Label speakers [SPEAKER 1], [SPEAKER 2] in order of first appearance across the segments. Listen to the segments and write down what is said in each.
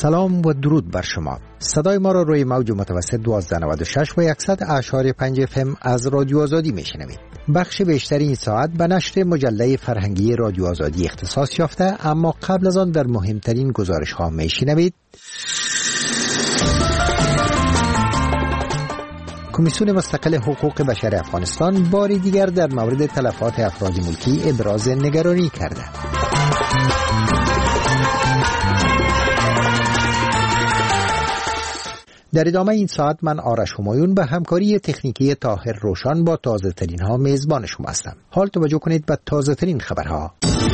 [SPEAKER 1] سلام و درود بر شما. صدای ما را روی موج متوسط 1296 و 100.5 FM از رادیو آزادی میشنوید. بخش بیشتر این ساعت به نشر مجله فرهنگی رادیو آزادی اختصاص یافته، اما قبل از آن در مهمترین گزارش ها میشنوید. کمیسیون مستقل حقوق بشر افغانستان باری دیگر در مورد تلفات افراد ملکی ابراز نگرانی کرده. در ادامه این ساعت من آرش همایون به همکاری تکنیکی طاهر روشن با تازه ترین ها میزبان شما هستم. حال توجه کنید به تازه ترین خبرها.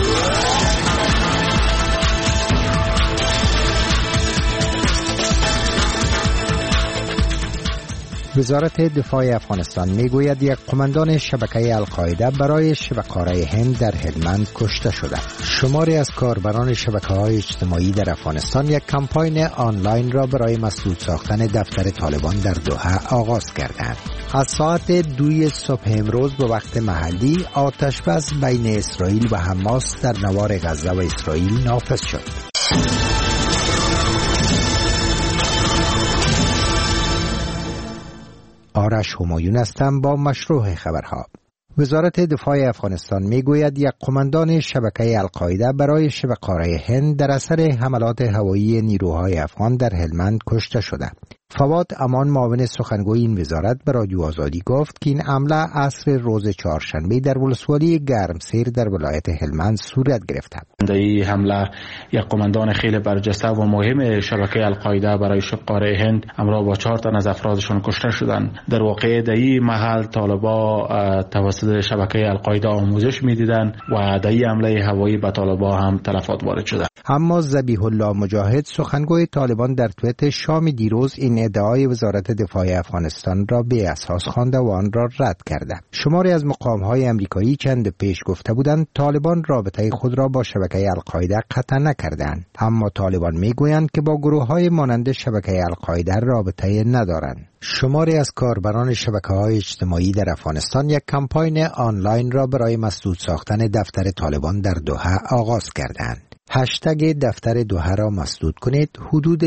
[SPEAKER 1] وزارت دفاع افغانستان میگوید یک قماندان شبکه القاعده برای شبه‌کارای هند در هلمند کشته شده. شماری از کاربران شبکه‌های اجتماعی در افغانستان یک کمپاین آنلاین را برای مسدود ساختن دفتر طالبان در دوحه آغاز کردند. از ساعت 2 صبح امروز به وقت محلی آتش‌بس بین اسرائیل و حماس در نوار غزه و اسرائیل نافذ شد. آرش همایون هستم با مشروع خبرها. وزارت دفاع افغانستان میگوید یک قماندان شبکه القاعده برای شبه‌کارای هند در اثر حملات هوایی نیروهای افغان در هلمند کشته شده. فواد امان معاون سخنگوی این وزارت به رادیو آزادی گفت که این حمله عصر روز چهارشنبه در ولسوالی گرمسیر در ولایت هلمند صورت گرفت.
[SPEAKER 2] این حمله یک قماندان خیلی برجسته و مهم شبکه القاعده برای شبه‌کارای هند همراه با 4 تن از افرادشون کشته شدند. در واقع در این محل طالبا توسط شبکه القاعده آموزش میدیدند و در این حمله هوایی به طالبا هم تلفات وارد شده.
[SPEAKER 1] اما ذبیح الله مجاهد سخنگوی طالبان در توییت شام دیروز این ادعای وزارت دفاع افغانستان را بی اساس خوانده و آن را رد کرده. شماری از مقام‌های آمریکایی چند پیش گفته بودند طالبان رابطه خود را با شبکه القاعده قطع نکردند، اما طالبان میگویند که با گروه‌های مانند شبکه القاعده رابطه ندارند. شماری از کاربران شبکه‌های اجتماعی در افغانستان یک کمپاین آنلاین را برای مسدود ساختن دفتر طالبان در دوحه آغاز کردند. هشتگ دفتر دوحه را مسدود کنید حدود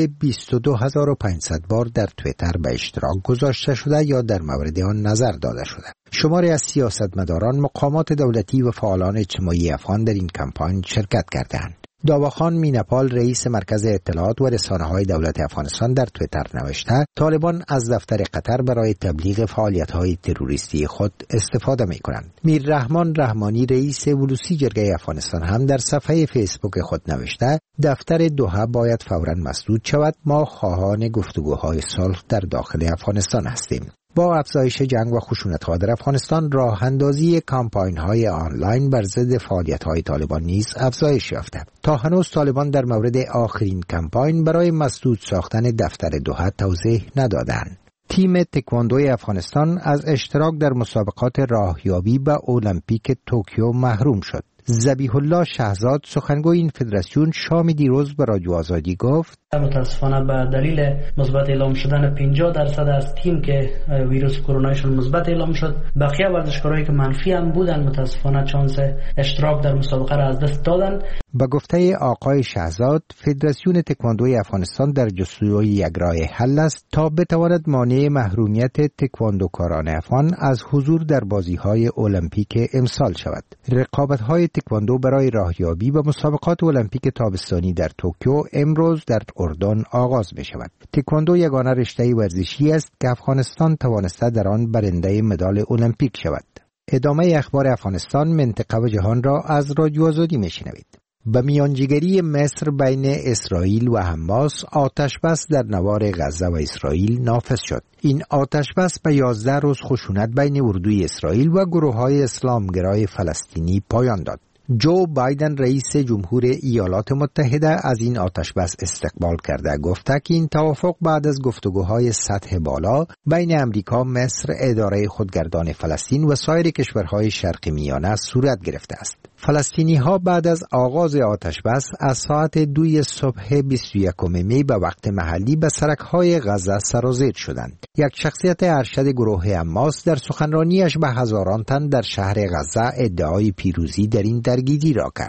[SPEAKER 1] 22500 بار در توییتر به اشتراک گذاشته شده یا در مورد آن نظر داده شده. شماری از سیاستمداران، مقامات دولتی و فعالان اجتماعی افغان در این کمپاین شرکت کردند. داواخان مینپال رئیس مرکز اطلاعات و رسانه‌های دولت افغانستان در توییتر نوشته طالبان از دفتر قطر برای تبلیغ فعالیت‌های تروریستی خود استفاده می‌کنند. میررحمان رحمانی رئیس ولوسی جرگه افغانستان هم در صفحه فیسبوک خود نوشته دفتر دوحه باید فوراً مسدود شود. ما خواهان گفتگوهای صلح در داخل افغانستان هستیم. با افزایش جنگ و خشونت‌ها در افغانستان راه اندازی کمپاین‌های آنلاین بر ضد فعالیت‌های طالبان نیز افزایش یافته. تا هنوز طالبان در مورد آخرین کمپاین برای مسدود ساختن دفتر دوحه توضیح ندادند. تیم تکواندوی افغانستان از اشتراک در مسابقات راهیابی به المپیک توکیو محروم شد. ذبیح الله شهزاد سخنگوی این فدراسیون شام دیروز به رادیو آزادی گفت
[SPEAKER 3] متاسفانه به دلیل مثبت اعلام شدن 50% از تیم که ویروس کرونایشون مثبت اعلام شد، بقیه ورزشکارایی که منفی هم بودن متاسفانه چانس اشتراک در مسابقه را از دست دادن.
[SPEAKER 1] با گفته آقای شهزاد فدراسیون تکواندوی افغانستان در جستجوی یک راه حل است تا بتواند مانع محرومیت تکواندوکاران افغان از حضور در بازی‌های المپیک امسال شود. رقابت‌های تکواندو برای راهیابی به مسابقات المپیک تابستانی در توکیو امروز در اردن آغاز می شود. تکواندو یگانه رشته ورزشی است که افغانستان توانسته در آن برنده مدال المپیک شود. ادامه اخبار افغانستان، منطقه و جهان را از رادیو آزادی می شنوید. به میانجیگری مصر بین اسرائیل و حماس آتش‌بس در نوار غزه و اسرائیل نافذ شد. این آتش‌بس به 11 روز خشونت بین اردوی اسرائیل و گروه‌های اسلامگرای فلسطینی پایان داد. جو بایدن رئیس جمهور ایالات متحده از این آتش‌بس استقبال کرده، گفته که این توافق بعد از گفتگوهای سطح بالا بین امریکا، مصر، اداره خودگردان فلسطین و سایر کشورهای شرق میانه صورت گرفته است. فلسطینی‌ها بعد از آغاز آتش‌بس از ساعت 2 صبح 21 می به وقت محلی به سرک‌های غزه سرازیر شدند. یک شخصیت ارشد گروه حماس در سخنرانیش به هزاران تن در شهر غزه ادعای پیروزی در این درگیری را کرد.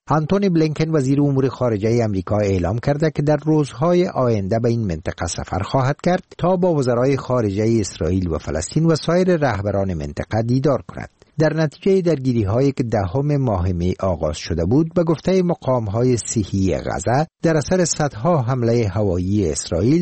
[SPEAKER 1] آنتونی بلینکن وزیر امور خارجه آمریکا اعلام کرده که در روزهای آینده به این منطقه سفر خواهد کرد تا با وزرای خارجه اسرائیل و فلسطین و سایر رهبران منطقه دیدار کند. در نتیجه درگیری‌هایی که دهم ماه می آغاز شده بود، به گفته مقام‌های صحی غزه، در اثر صدها حمله هوایی اسرائیل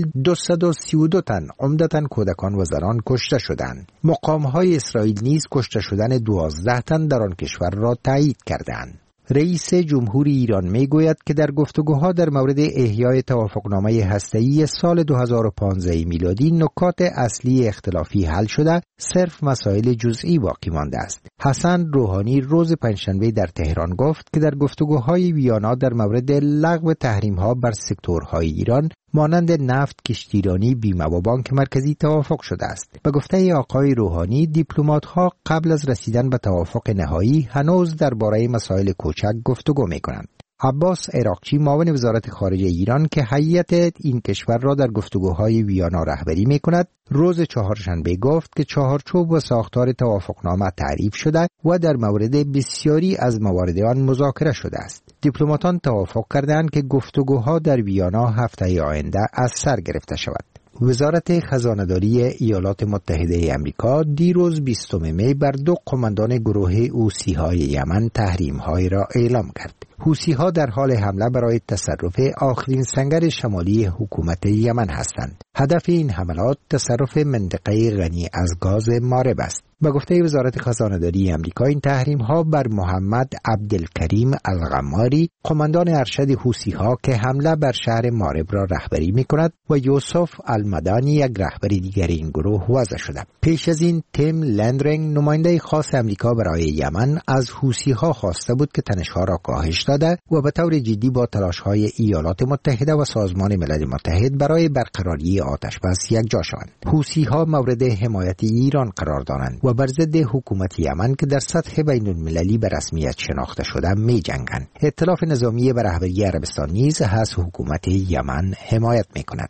[SPEAKER 1] 232 تن عمدتاً کودکان و زنان کشته شدند. مقام‌های اسرائیل نیز کشته شدن 12 تن در آن کشور را تایید کردند. رئیس جمهور ایران میگوید که در گفتگوها در مورد احیای توافقنامه هسته‌ای سال 2015 میلادی نکات اصلی اختلافی حل شده، صرف مسائل جزئی باقی مانده است. حسن روحانی روز پنجشنبه در تهران گفت که در گفتگوهای ویانا در مورد لغو تحریم‌ها بر سکتورهای ایران مانند نفت، کشتیرانی، بیمه و بانک مرکزی توافق شده است. به گفته آقای روحانی، دیپلمات‌ها قبل از رسیدن به توافق نهایی هنوز درباره مسائل کوچک گفتگو می‌کنند. عباس عراقچی معاون وزارت خارجه ایران که هیئت این کشور را در گفتگوهای ویانا رهبری می‌کند، روز چهارشنبه گفت که چهارچوب و ساختار توافقنامه تعریف شده و در مورد بسیاری از موارد آن مذاکره شده است. دیپلماتان توافق کردند که گفتگوها در ویانا هفته آینده از سر گرفته شود. وزارت خزانه‌داری ایالات متحده آمریکا دیروز 20 می بر 2 قماندان گروه حوثی‌های یمن تحریم‌های را اعلام کرد. حوثی‌ها در حال حمله برای تصرف آخرین سنگر شمالی حکومت یمن هستند. هدف این حملات تصرف منطقه غنی از گاز مارب است. به گفته وزارت خزانه‌داری آمریکا، این تحریم‌ها بر محمد عبدالکریم الغماری، قماندان ارشد حوثی‌ها که حمله بر شهر مارب را رهبری می‌کند، و یوسف المدانی، یک رهبر دیگر این گروه وضع شده. پیش از این تیم لندرینگ، نماینده خاص آمریکا برای یمن، از حوثی‌ها خواسته بود که تنش‌ها را کاهش داده و به طور جدی با تلاش‌های ایالات متحده و سازمان ملل متحد برای برقراری آتش‌بس یکجا شوند. حوثی‌ها مورد حمایت ایران قرار دارند و بر ضد حکومت یمن که در سطح بین‌المللی به رسمیت شناخته شده می‌جنگند. ائتلاف نظامی به رهبری عربستان نیز از حکومت یمن حمایت می‌کند.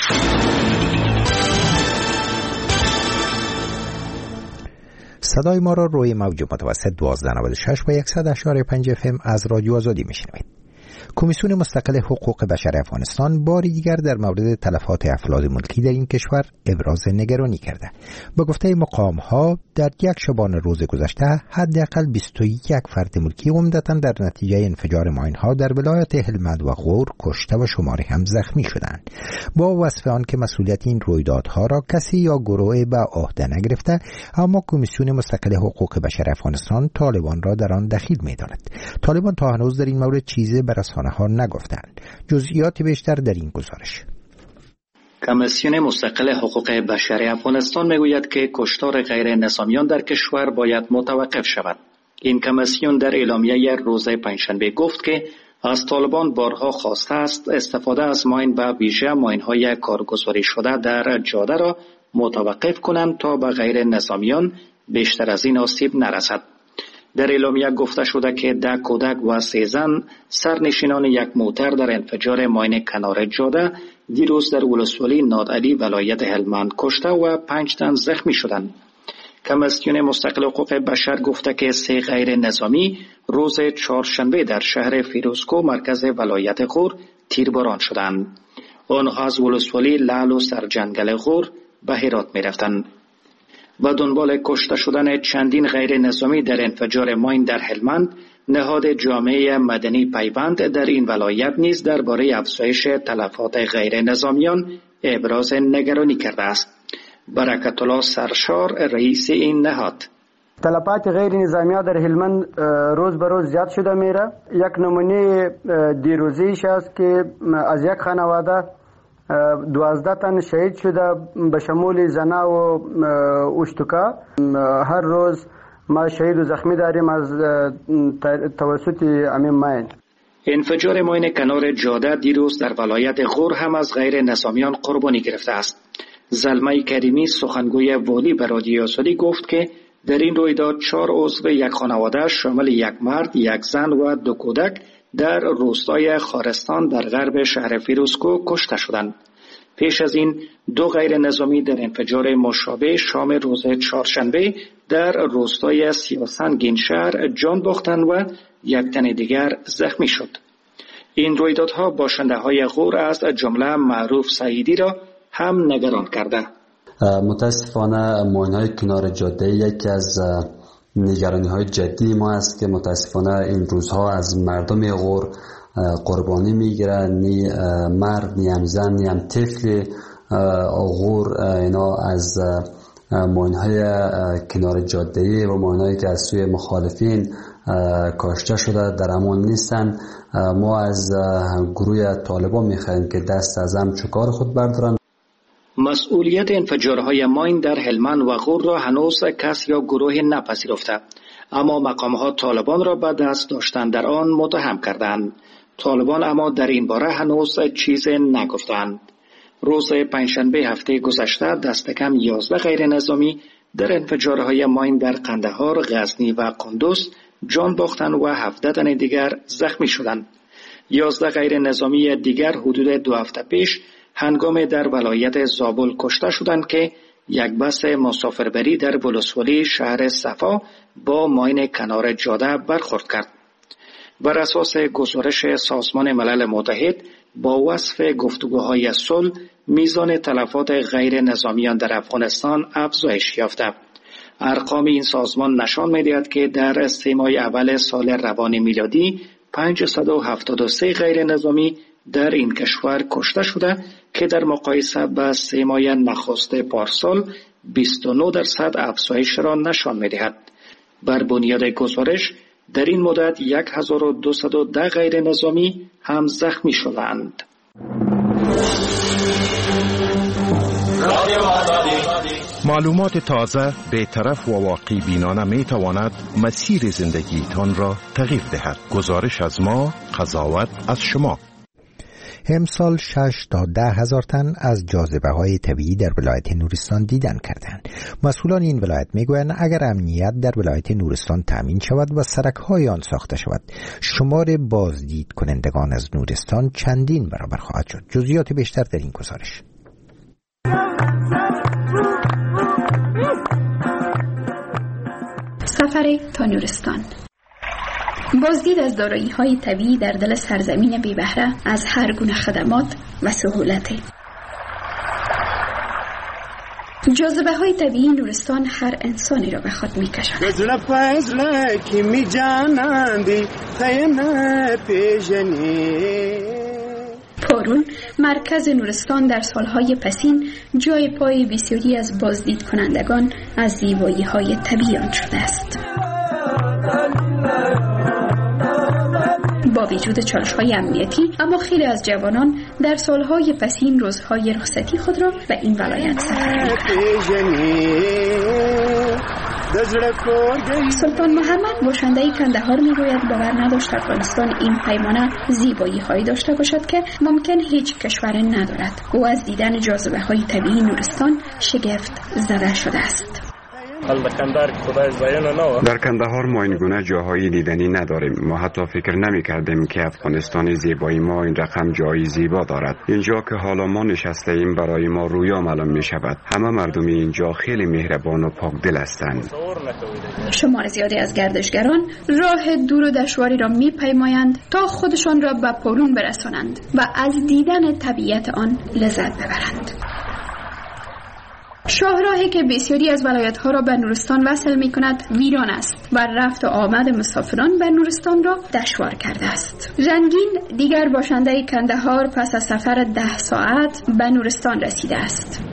[SPEAKER 1] صدای ما را روی موج متوسط 1296 و 100.5 FM از رادیو آزادی میشنوید. کمیسیون مستقل حقوق بشر افغانستان باری دیگر در مورد تلفات افراد ملکی در این کشور ابراز نگرانی کرده. با گفته مقام‌ها در 1 شبانه روز گذشته حداقل 21 فرد ملکی عمدتاً در نتیجه انفجار ماین‌ها در ولایت هلمند و غور کشته و شماری هم زخمی شدند. با وصف آن که مسئولیت این رویدادها را کسی یا گروه به عهده نگرفته، اما کمیسیون مستقل حقوق بشر افغانستان طالبان را در آن دخیل می‌داند. طالبان تا هنوز در این مورد چیزی به رسانه‌ها نگفتند. جزئیات بیشتر در این گزارش.
[SPEAKER 4] کمیسیون مستقل حقوق بشر افغانستان میگوید که کشتار غیر نظامیان در کشور باید متوقف شود. این کمیسیون در اعلامیه روز پنجشنبه گفت که از طالبان بارها خواسته است استفاده از ماین و ویژه ماین‌های کارگزاری شده در جاده را متوقف کنند تا به غیر نظامیان بیشتر از این آسیب نرسد. در اعلامیه گفته شده که 10 کودک و 3 زن سرنشینان یک موتر در انفجار ماین کنار جاده دیروز در ولسوالی نادعلی ولایت هلمند کشته و 5 تن زخمی شدند. کمیسیون مستقل حقوق بشر گفته که 3 غیر نظامی روز چهارشنبه در شهر فیروزکو مرکز ولایت غور تیرباران شدند. آنها از ولسوالی لعل و سرجنگل غور به هرات می رفتند. و دنبال کشته شدن چندین غیر نظامی در انفجار ماین در هلمند، نهاد جامعه مدنی پیوند در این ولایت نیز درباره افزایش تلفات غیر نظامیان ابراز نگرانی کرده است. برکت الله سرشار رئیس این نهاد:
[SPEAKER 5] تلفات غیر نظامی در هلمند روز به روز زیاد شده میره. یک نمونه دیروزیش است که از یک خانواده 12 تن شهید شده به شمول زنا و اشتکا. هر روز ما شهید و زخمی داریم از توسط امین ماین.
[SPEAKER 4] انفجار ماین کنار جاده دیروز در ولایت غور هم از غیر نظامیان قربانی گرفته است. زلمه کریمی سخنگوی والی به رادیو آزادی گفت که در این رویداد 4 عضو یک خانواده شامل 1 مرد، 1 زن و 2 کودک در روستای خارستان در غرب شهر فیروزکو کشته شدند. پیش از این 2 غیر نظامی در انفجار مشابه شام روز چهارشنبه در روستای سیاه‌سنگین شهر جان باختند و یک تن دیگر زخمی شد. این رویدادها باشنده‌های غور از جمله معروف سعیدی را هم نگران کرده.
[SPEAKER 6] متاسفانه ماین‌های کنار جاده یکی از نگرانی‌های جدی ما است که متاسفانه این روزها از مردم غور قربانی میگیرن، نی مرد نی هم زن نی هم طفل غور اینا از ماین‌های کنار جاده و ماین‌هایی که از سوی مخالفین کاشته شده در امان نیستن. ما از گروه طالبان میخواهیم که دست از همچو کار خود بردارن.
[SPEAKER 4] مسئولیت انفجارهای ماین در هلمند و غور را هنوز کس یا گروه نپذیرفته، اما مقامات طالبان را به دست داشتن در آن متهم کردند. طالبان اما در این باره هنوز چیز نگفتند. روز پنجشنبه هفته گذشته دست کم 11 غیر نظامی در انفجارهای ماین در قندهار، غزنی و قندوز جان باختند و 17 تن دیگر زخمی شدند. 11 غیر نظامی دیگر حدود 2 هفته پیش هنگام در ولایت زابل کشته شدند که یک بس مسافربری در ولسوالی شهر صفا با ماین کنار جاده برخورد کرد. بر اساس گزارش سازمان ملل متحد با وصف گفتگوهای صلح میزان تلفات غیر نظامیان در افغانستان افزایش یافته. ارقام این سازمان نشان می‌دهد که در 3 ماه اول سال روان میلادی 573 غیر نظامی در این کشور کشته شده که در مقایسه با 3 ماه نخست پارسال 29% افزایش را نشان می‌دهد. بر بنیاد گزارش در این مدت 1210 غیر نظامی هم زخمی شدند.
[SPEAKER 7] معلومات تازه، بی‌طرف و واقع بینانه می تواند مسیر زندگیتان را تغییر دهد. گزارش از ما، قضاوت از شما.
[SPEAKER 1] امسال 6 تا 10 هزار تن از جاذبه‌های طبیعی در ولایت نورستان دیدن کردند. مسئولان این ولایت میگویند اگر امنیت در ولایت نورستان تامین شود و سرک‌های آن ساخته شود، شمار بازدید کنندگان از نورستان چندین برابر خواهد شد. جزئیات بیشتر در این گزارش.
[SPEAKER 8] سفر تا نورستان. بازدید از دارایی‌های طبیعی در دل سرزمین بی بهره از هر گونه خدمات و سهولت. جاذبه‌های طبیعی نورستان هر انسانی را به خود می‌کشاند. پارون، مرکز نورستان، در سالهای پسین جای پای بسیاری از بازدید کنندگان از زیبایی‌های طبیعی آن شده است. با وجود چالش‌های امنیتی، اما خیلی از جوانان در سالهای پسین روزهای رخصتی خود را به این ولایت سفر می‌کنند. سلطان محمد باشنده کندهار می‌گوید باور نداشت افغانستان این پیمانه زیبایی‌هایی داشته باشد که ممکن هیچ کشور ندارد. او از دیدن جاذبه‌های طبیعی نورستان شگفت زده شده است.
[SPEAKER 9] در کندهار ما این گونه جاهای دیدنی نداریم. ما حتی فکر نمی کردیم که افغانستان زیبایی ما این رقم جایی زیبا دارد. اینجا که حالا ما نشسته ایم برای ما رویا معلوم می شود. همه مردم اینجا خیلی مهربان و پاکدل هستند.
[SPEAKER 8] شمار زیادی از گردشگران راه دور و دشواری را می پیمایند تا خودشان را به پارون برسانند و از دیدن طبیعت آن لذت ببرند. شاهراهی که بسیاری از ولایت‌ها را به نورستان وصل می‌کند ویران است و رفت و آمد مسافران به نورستان را دشوار کرده است. رنگین دیگر باشنده کندهار پس از سفر 10 ساعت به نورستان رسیده است.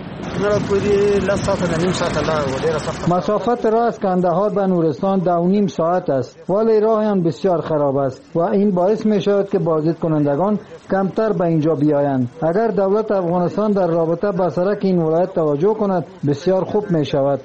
[SPEAKER 5] مسافت راه از کندهار به نورستان 2.5 ساعت است، ولی راه آن بسیار خراب است و این باعث می شود که بازدید کنندگان کمتر به اینجا بیایند. اگر دولت افغانستان در رابطه با سرک این ولایت توجه کند بسیار خوب می شود.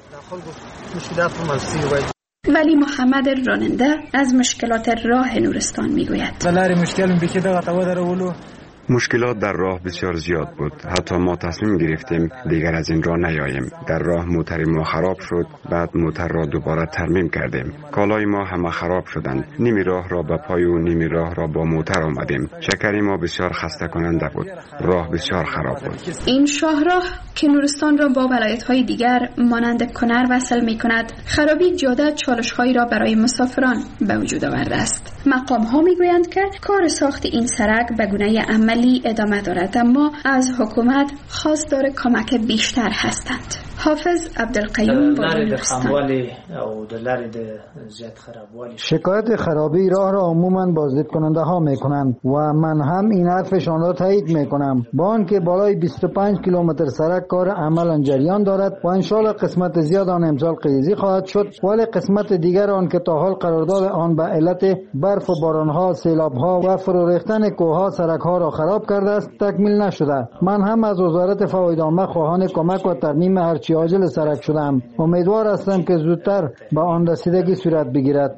[SPEAKER 8] ولی محمد راننده از مشکلات راه نورستان می گوید.
[SPEAKER 9] مشکلات در راه بسیار زیاد بود. حتی ما تصمیم گرفتیم دیگر از این راه نیاییم. در راه موتر ما خراب شد، بعد موتر را دوباره ترمیم کردیم. کالای ما همه خراب شدند. نیمی راه را به پای و نیمی راه را با موتر آمدیم. شکر ما بسیار خسته کننده بود. راه بسیار خراب بود.
[SPEAKER 8] این شاهراه که نورستان را با ولایت‌های دیگر مانند کنر وصل می‌کند، خرابی جاده چالش‌هایی را برای مسافران به وجود آورده است. مقام‌ها می‌گویند که کار ساخت این سرک به گونه عملی ادامه دارد، اما از حکومت خواستار کمک بیشتر هستند. حافظ عبدالقیوم بازرگان.
[SPEAKER 10] شکایت خرابی راه را عموماً بازدید کننده ها می کنند و من هم این حرفشان را تایید می کنم. با آنکه بالای 25 کیلومتر سرک کار عملاً جریان دارد و انشالله قسمت زیاد آن امسال قیزی خواهد شد، ولی قسمت دیگر آن که تا حال قرارداد آن به علت برف و بارانها، سیلابها و فرو ریختن کوهها سرکها را خراب کرده است تکمیل نشده. من هم از وزارت فواید عامه خواهان کمک و ترمیم هرچی عاجل سرک شدم. امیدوار هستم که زودتر به آن رسیدگی صورت بگیرد.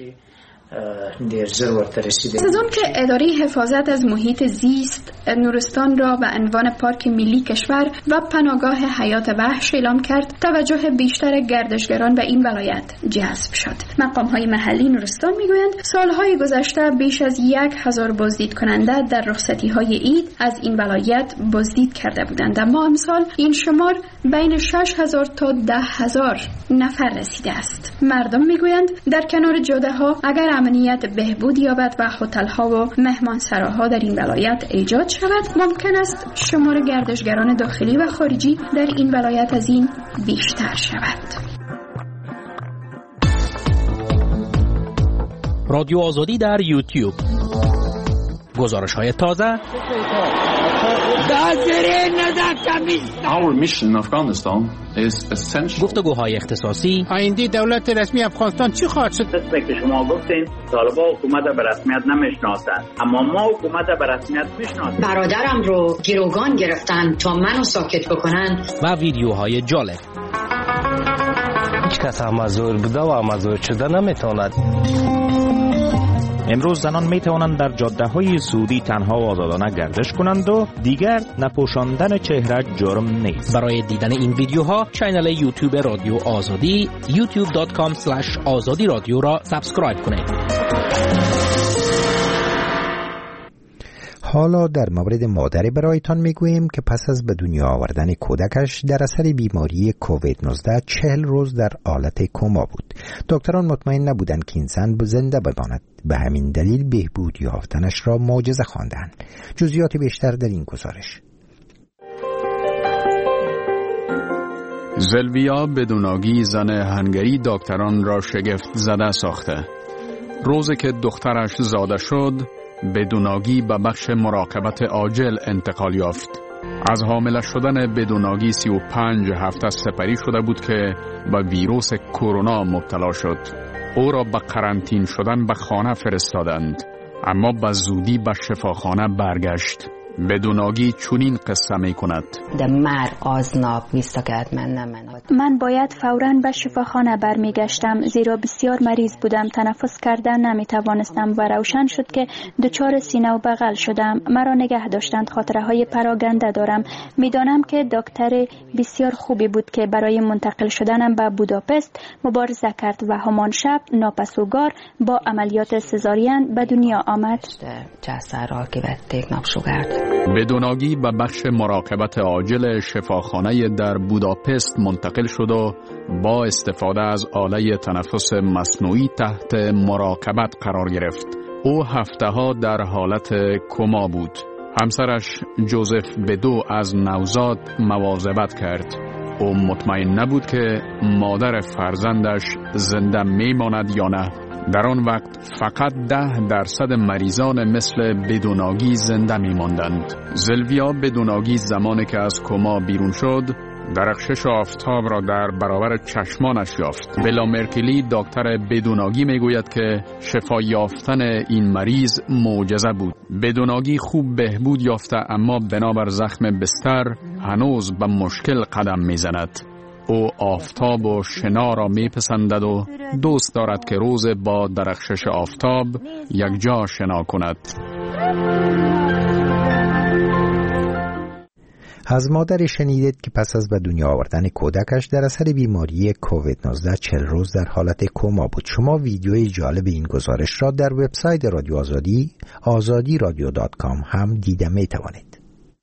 [SPEAKER 8] از اون که اداره حفاظت از محیط زیست نورستان را به عنوان پارک ملی کشور و پناهگاه حیات وحش اعلام کرد، توجه بیشتر گردشگران به این ولایت جذب شد. مقام‌های محلی نورستان میگویند سالهای گذشته بیش از 1000 بازدید کننده در رخصتی‌های عید از این ولایت بازدید کرده بودند، اما امسال این شمار بین 6000 تا 10000 نفر رسیده است. مردم میگویند در کنار جاده‌ها اگر امنیت بهبود یابد و هتل‌ها و مهمانسراها در این ولایت ایجاد شود، ممکن است شمار گردشگران داخلی و خارجی در این ولایت از این بیشتر شود.
[SPEAKER 11] رادیو آزادی در یوتیوب. گزارش‌های تازه.
[SPEAKER 12] Our mission in Afghanistan is essential.
[SPEAKER 11] گفتگوهای اختصاصی.
[SPEAKER 13] آینده دولت رسمی افغانستان چی خواهد شد؟
[SPEAKER 14] که شما گفتین طالبان حکومت به رسمیت نمیشناسند، اما ما حکومت به رسمیت میشناسیم.
[SPEAKER 15] برادرم رو گروگان گرفتن تا منو ساکت بکنن.
[SPEAKER 11] و ویدیوهای جالب.
[SPEAKER 16] هیچ کس مزور بوده و مزور شده نمیتواند.
[SPEAKER 17] امروز زنان می توانند در جاده‌های سعودی تنها و آزادانه گردش کنند و دیگر نپوشاندن چهره جرم نیست.
[SPEAKER 11] برای دیدن این ویدیوها کانال یوتیوب رادیو آزادی youtube.com/azadi رادیو را سابسکرایب کنید.
[SPEAKER 1] حالا در مورد مادری برایتان میگوییم که پس از به دنیا آوردن کودکش در اثر بیماری کووید 19 40 روز در حالت کما بود. دکتران مطمئن نبودند که این زن زنده بماند. به همین دلیل بهبود یافتنش را معجزه خواندند. جزئیات بیشتر در این گزارش.
[SPEAKER 18] زلویا بدوناگی زن هنگری دکتران را شگفت زده ساخته. روزی که دخترش زاده شد بدوناگی به بخش مراقبت عاجل انتقال یافت. از حامله شدن بدوناگی 35 هفته سپری شده بود که به ویروس کرونا مبتلا شد. او را به قرنطین شدن به خانه فرستادند، اما به زودی به شفاخانه برگشت. بدوناگی چنین قصه می کند.
[SPEAKER 19] من باید فوراً به شفاخانه برمیگشتم، زیرا بسیار مریض بودم، تنفس کردن نمی توانستم و روشن شد که دچار سینه و بغل شدم. مرا نگه داشتند، خاطره های پراگنده دارم. میدانم که دکتر بسیار خوبی بود که برای منتقل شدنم به بوداپست مبارزه کرد و همان شب ناپسوگار با عملیات سزارین به دنیا آمد.
[SPEAKER 18] بدوناگی به بخش مراقبت عاجل شفاخانه در بوداپست منتقل شد و با استفاده از آله تنفس مصنوعی تحت مراقبت قرار گرفت. او هفته‌ها در حالت کما بود. همسرش جوزف بدو از نوزاد مواظبت کرد. او مطمئن نبود که مادر فرزندش زنده میماند یا نه. در آن وقت فقط 10% مریضان مثل بدوناگی زنده می ماندند. زلویا بدوناگی زمانی که از کما بیرون شد درخشش آفتاب را در برابر چشمانش یافت. بلا مرکلی دکتر بدوناگی می گوید که شفا یافتن این مریض معجزه بود. بدوناگی خوب بهبود یافته، اما بنابر زخم بستر هنوز به مشکل قدم می زند. او آفتاب و شنا را میپسندد و دوست دارد که روز با درخشش آفتاب یک جا شنا کند.
[SPEAKER 1] از مادری شنیدید که پس از به دنیا آوردن کودکش در اثر بیماری کووید 19 40 روز در حالت کما بود. شما ویدیوی جالب این گزارش را در وبسایت رادیو آزادی azadiradio.com هم دیده می توانید.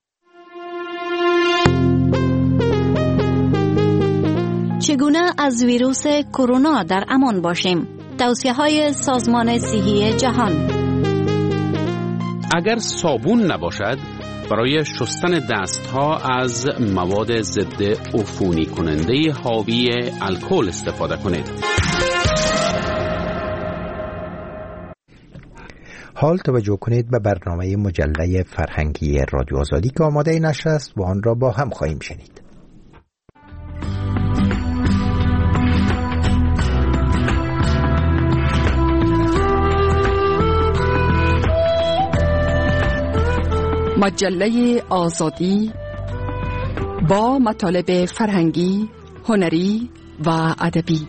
[SPEAKER 20] چگونه از ویروس کرونا در امان باشیم؟ توصیه‌های سازمان صحی جهان.
[SPEAKER 21] اگر صابون نباشد، برای شستن دستها از مواد ضد عفونی کننده حاوی الکل استفاده کنید.
[SPEAKER 1] حال توجه کنید به برنامه مجله فرهنگی رادیو آزادی که آماده نشر است و آن را با هم خواهیم شنید.
[SPEAKER 22] مجله آزادی با مطالب فرهنگی، هنری و ادبی.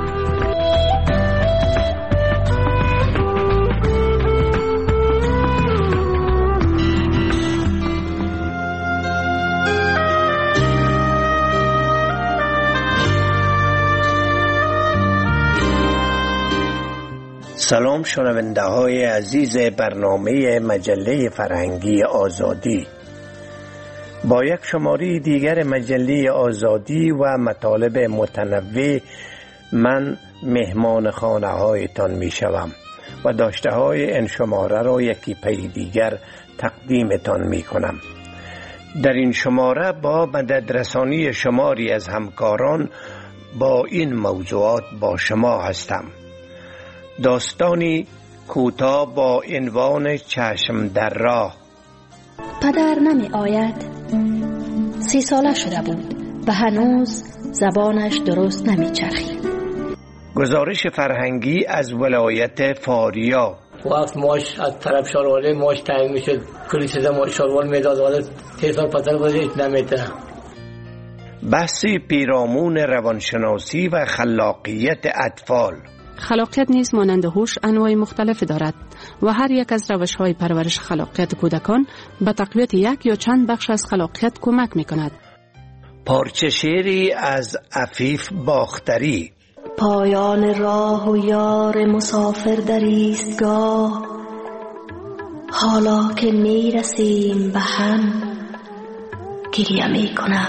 [SPEAKER 23] سلام شنونده های عزیز برنامه مجله فرهنگی آزادی. با یک شماره دیگر مجله آزادی و مطالب متنوع من مهمان خانه هایتان می شوم و داشته های این شماره را یکی پی دیگر تقدیمتان می کنم. در این شماره با مددرسانی شماری از همکاران با این موضوعات با شما هستم. داستانی کوتاه با عنوان چشم در راه.
[SPEAKER 24] پدر نمی آید. 30 ساله شده بود و هنوز زبانش درست نمی چرخید.
[SPEAKER 23] گزارش فرهنگی از ولایت فاریا.
[SPEAKER 25] وقت ماش از طرف شارواله ماش تعیین میشد، کلی چیزا ماش شاروال میداد، ولی 3 سال پتر بودید نمیتونم.
[SPEAKER 23] بحثی پیرامون روانشناسی و خلاقیت اطفال.
[SPEAKER 26] خلاقیت نیز مانند هوش انواع مختلفی دارد و هر یک از روش‌های پرورش خلاقیت کودکان به تقویت یک یا چند بخش از خلاقیت کمک می‌کند.
[SPEAKER 23] پارچه شعری از عفیف باختری.
[SPEAKER 24] پایان راه و یار مسافر در ایستگاه، حالا که میرسیم به هم گریه میکنم.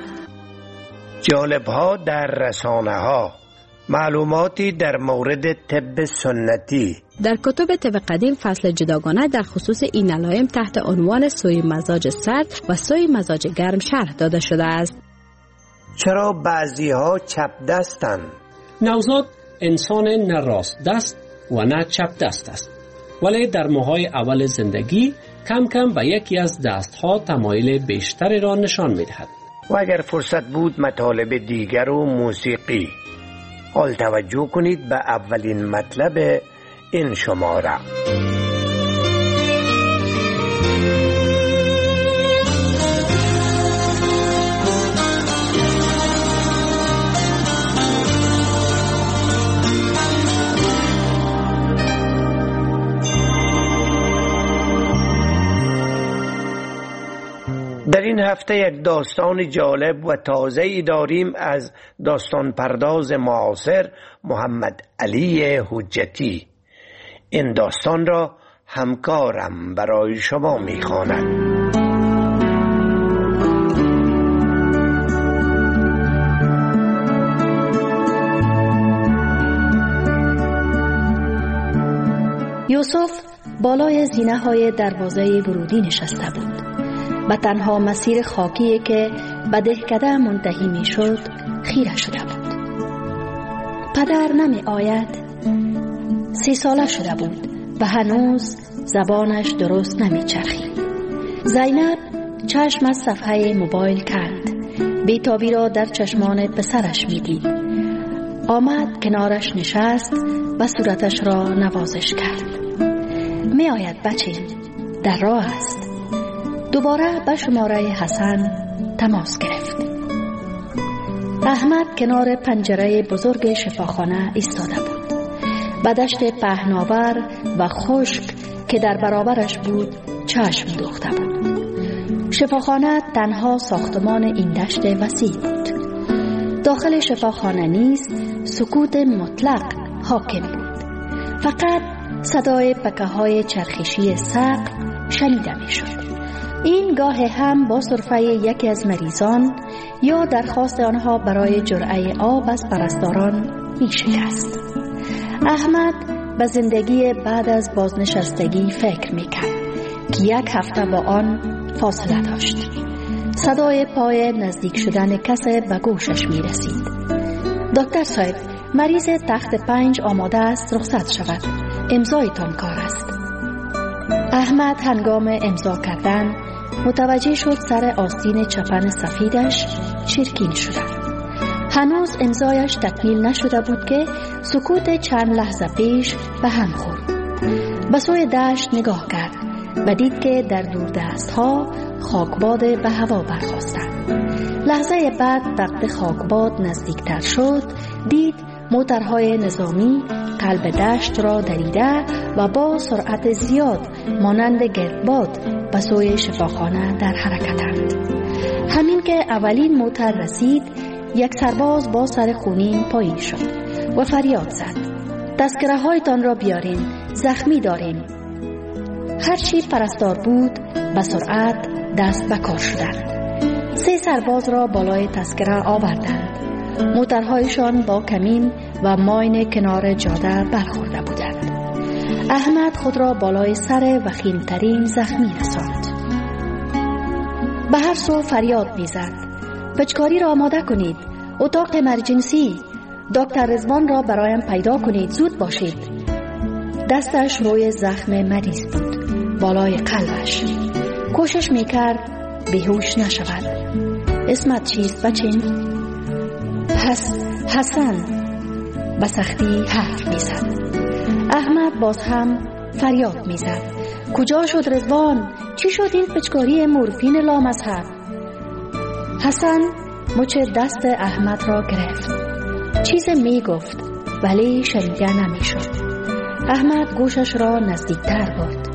[SPEAKER 23] جالب‌ها در رسانه‌ها. معلوماتی در مورد طب سنتی.
[SPEAKER 26] در کتب طب قدیم فصل جداگانه در خصوص این علائم تحت عنوان سوی مزاج سرد و سوی مزاج گرم شرح داده شده است.
[SPEAKER 23] چرا بعضی‌ها چپ دستند؟
[SPEAKER 27] نوزاد انسان نه راست دست و نه چپ دست است، ولی در ماهای اول زندگی کم کم به یکی از دستها تمایل بیشتری را نشان می‌دهد.
[SPEAKER 23] و اگر فرصت بود مطالب دیگر و موسیقی. حال توجه کنید به اولین مطلب این شماره. در این هفته یک داستان جالب و تازه‌ای داریم از داستان پرداز معاصر محمد علی حجتی. این داستان را همکارم برای شما می‌خواند.
[SPEAKER 24] یوسف بالای زینه‌های دروازه ورودی نشسته بود. به تنها مسیر خاکی که به دهکده منتهی می شد خیره شده بود. پدر نمی آید. 30 ساله شده بود و هنوز زبانش درست نمی چرخید. زینب چشم از صفحه موبایل کرد. بیتابی را در چشمان پسرش می دید. آمد کنارش نشست و صورتش را نوازش کرد. می آید بچه، در راه است. دوباره به شماره حسن تماس گرفت. احمد کنار پنجره بزرگ شفاخانه ایستاده بود. به دشت پهناور و خشک که در برابرش بود چشم دوخته بود. شفاخانه تنها ساختمان این دشت وسیع بود. داخل شفاخانه نیز سکوت مطلق حاکم بود. فقط صدای پکه‌های چرخشی سقف شنیده می‌شد. این گاه هم با سرفه یکی از مریضان یا درخواست آنها برای جرعه آب از پرستاران می‌شکست. احمد به زندگی بعد از بازنشستگی فکر می‌کرد که یک هفته با آن فاصله داشت. صدای پای نزدیک شدن کسی به گوشش می‌رسید. دکتر صاحب، مریض تخت 5 آماده است رخصت شود. امضایتان کار است. احمد هنگام امضا کردن متوجه شد سر آستین چپن سفیدش چرکین شده. هنوز امضایش تکمیل نشده بود که سکوت چند لحظه پیش به هم خورد. به سوی دشت نگاه کرد و دید که در دوردست‌ها خاکباد به هوا برخاستند. لحظه بعد وقت خاکباد نزدیکتر شد، دید موترهای نظامی قلب دشت را دریده و با سرعت زیاد مانند گردباد به سوی شفاخانه در حرکتند. همین که اولین موتر رسید، یک سرباز با سر خونین پایین شد و فریاد زد: تذکره هایتان را بیارین، زخمی داریم. هرچی پرستار بود به سرعت دست به کار شدند. 3 سرباز را بالای تذکره آوردند. موترهایشان با کمین و ماین کنار جاده برخورده بودند. احمد خود را بالای سر وخیمترین زخمی رساند. به هر سو فریاد می‌زد: پچکاری را آماده کنید، اتاق امرجنسی، دکتر رضوان را برایم پیدا کنید، زود باشید. دستش روی زخم مریض بود، بالای قلبش. کوشش میکرد بیهوش نشود. اسمت چیست بچین؟ حسن. به سختی حرف میزد. احمد باز هم فریاد میزد: کجا شد رضوان؟ چی شد این پچکاری مورفین لامذهب؟ حسن مچ دست احمد را گرفت. چیز میگفت ولی شنیده نمیشد. احمد گوشش را نزدیکتر برد.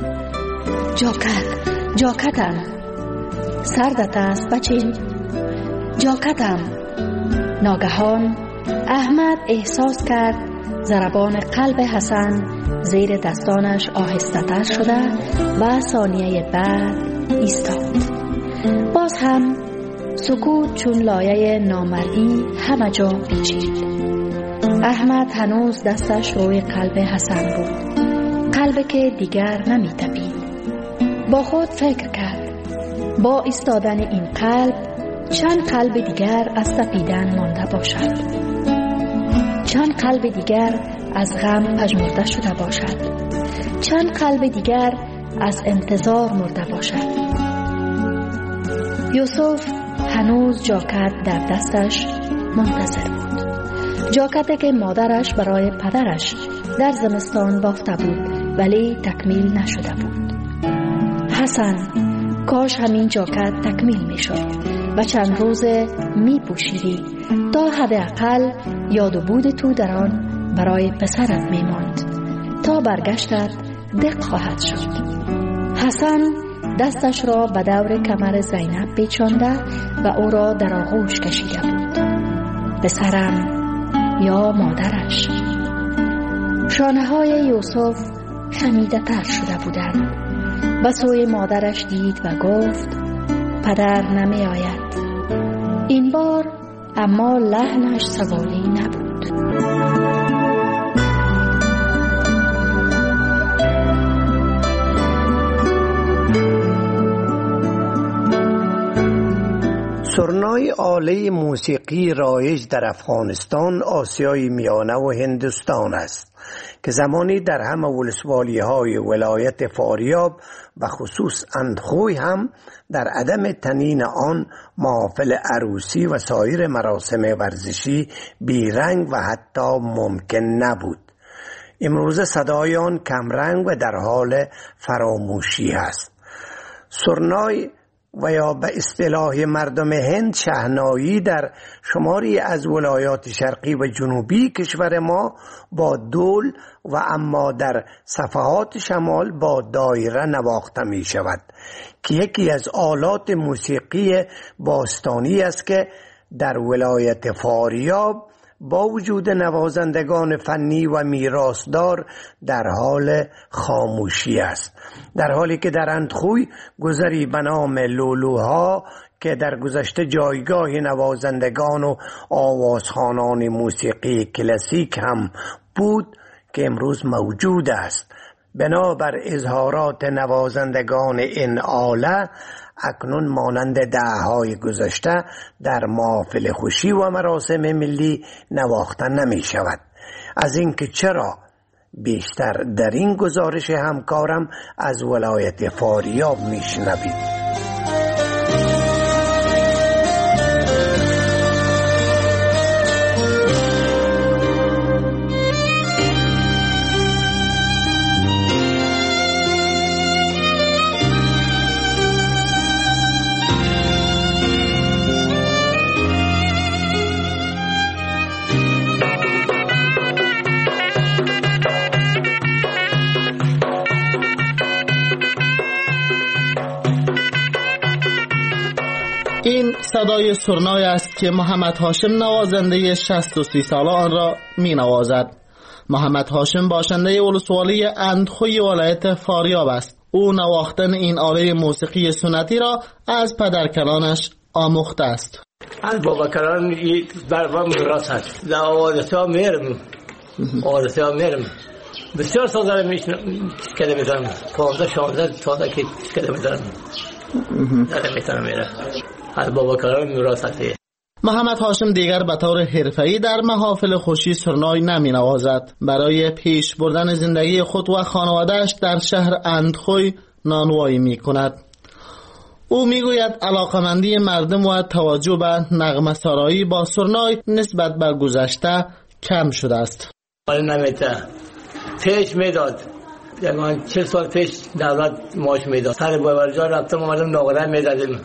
[SPEAKER 24] جاکتم. سردت است بچین؟ جاکتم. ناگهان احمد احساس کرد ضربان قلب حسن زیر دستانش آهسته تر شده و ثانیه بعد ایستاد. باز هم سکوت چون لایه نامرئی همه جا پیچید. احمد هنوز دستش روی قلب حسن بود، قلبی که دیگر نمی تپید. با خود فکر کرد با ایستادن این قلب چند قلب دیگر از تپیدن مانده باشد، چند قلب دیگر از غم پژمرده شده باشد، چند قلب دیگر از انتظار مرده باشد. یوسف هنوز جاکت در دستش منتظر بود. جاکتی که مادرش برای پدرش در زمستان بافته بود ولی تکمیل نشده بود. حسن، کاش همین جاکت تکمیل می شد و چند روز می پوشیدی تا حداقل یاد و بود تو در آن برای پسرت می ماند تا برگشتت دق خواهد شد. حسن دستش را به دور کمر زینب پیچانده و او را در آغوش کشیده بود. پسرم یا مادرش. شانه های یوسف خمیده تر شده بودند. به سوی مادرش دید و گفت: پدر نمی آید. این بار اما لحنش سوالی نبود.
[SPEAKER 23] سرنای آله موسیقی رایج در افغانستان، آسیای میانه و هندوستان است که زمانی در همه ولسوالی‌های ولایت فاریاب و خصوص اندخوی هم در عدم تنین آن محافل عروسی و سایر مراسم ورزشی بیرنگ و حتی ممکن نبود. امروز صدای آن کمرنگ و در حال فراموشی است. سرنای و یا به اصطلاح مردم هند شهنایی در شماری از ولایات شرقی و جنوبی کشور ما با دول و اما در صفحات شمال با دایره نواخته می شود که یکی از آلات موسیقی باستانی است که در ولایت فاریاب با وجود نوازندگان فنی و میراثدار در حال خاموشی است، در حالی که در اندخوی گذری به نام لولوها که در گذشته جایگاه نوازندگان و آوازخوانان موسیقی کلاسیک هم بود که امروز موجود است. بنابر اظهارات نوازندگان این آله اکنون مانند دهه‌های گذشته در محافل خوشی و مراسم ملی نواخته نمی شود. از اینکه چرا بیشتر در این گزارش همکارم از ولایت فاریاب می شنوید.
[SPEAKER 2] این صدای سرنای است که محمد هاشم نوازنده 63 ساله آن را می نوازد. محمد هاشم باشنده ولسوالی اندخوی ولایت فاریاب است. او نواختن این آله موسیقی سنتی را از پدرکلانش آموخته است.
[SPEAKER 25] از باباکلان برام میراث است. در آوازها میرم. آوازها میرم. بسیار سازه کده میزنم. 15-16 سازه که کده میزنم. در میتونم میره. از باباکلان میراث است.
[SPEAKER 2] محمد هاشم دیگر به طور حرفه‌ای در محافل خوشی سرنای نمی نوازد. برای پیش بردن زندگی خود و خانواده‌اش در شهر اندخوی نانوایی می کند. او می گوید علاقمندی مردم و توجه به نغمه سرایی با سرنای نسبت به گذشته کم شده است.
[SPEAKER 25] نمیته پیش میداد. من 40 سال پیش دولت ماش میداد. سر باورجا رفتم اومدم ناقره میدادیم.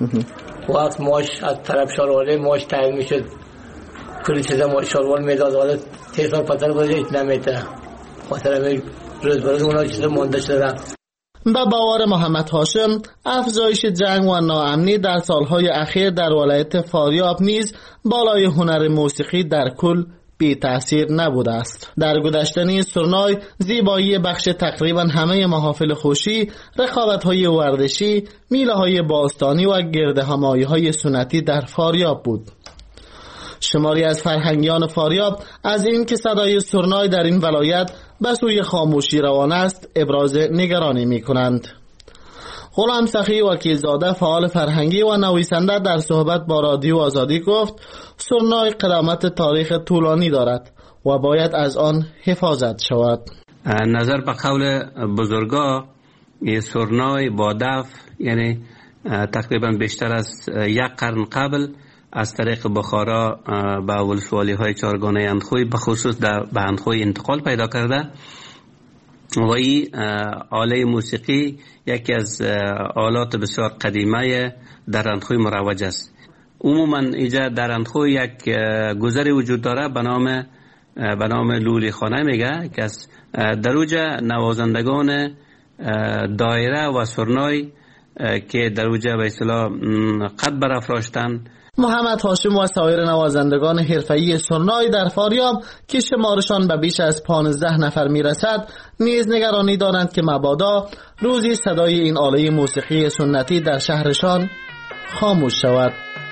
[SPEAKER 25] وقت ماش از طرف شارواله ماش تعیین میشد. کلی چیزا ماش شاروال میداد. ولی 3 سال پتر بوده هیچ نمیته. خاطر روز بروز اونا چیزا مونده شده رفت.
[SPEAKER 2] به باور محمد هاشم افزایش جنگ و ناامنی در سالهای اخیر در ولایت فاریاب نیز بالای هنر موسیقی در کل بی تأثیر نبوده است. در گذشته سرنای زیبایی بخش تقریبا همه محافل خوشی، رقابت‌های ورزشی، میله‌های باستانی و گردهمایی‌های سنتی در فاریاب بود. شماری از فرهنگیان فاریاب از این که صدای سرنای در این ولایت به سوی خاموشی روان است ابراز نگرانی می‌کنند. غلام سخی وکیلزاده فعال فرهنگی و نویسنده در صحبت با رادیو آزادی گفت سرنای قدامت تاریخ طولانی دارد و باید از آن حفاظت شود.
[SPEAKER 21] نظر به قول بزرگا سرنای با دف یعنی تقریبا بیشتر از 1 قرن قبل از طریق بخارا به ولسوالی های چارگانه اندخوی به خصوص به اندخوی انتقال پیدا کرده و این آله موسیقی یکی از آلات بسیار قدیمه در اندخوی مروج است. عموما اینجا در اندخوی یک گذری وجود داره به نام لولی خانه میگه که در اوجا نوازندگان دایره و سرنای که در اوجا به اصطلاح قد برافراشتن.
[SPEAKER 2] محمد هاشم و سایر نوازندگان حرفه‌ای سرنای در فاریاب که شمارشان به بیش از 15 نفر میرسد نیز نگرانی دارند که مبادا روزی صدای این آله موسیقی سنتی در شهرشان خاموش شود.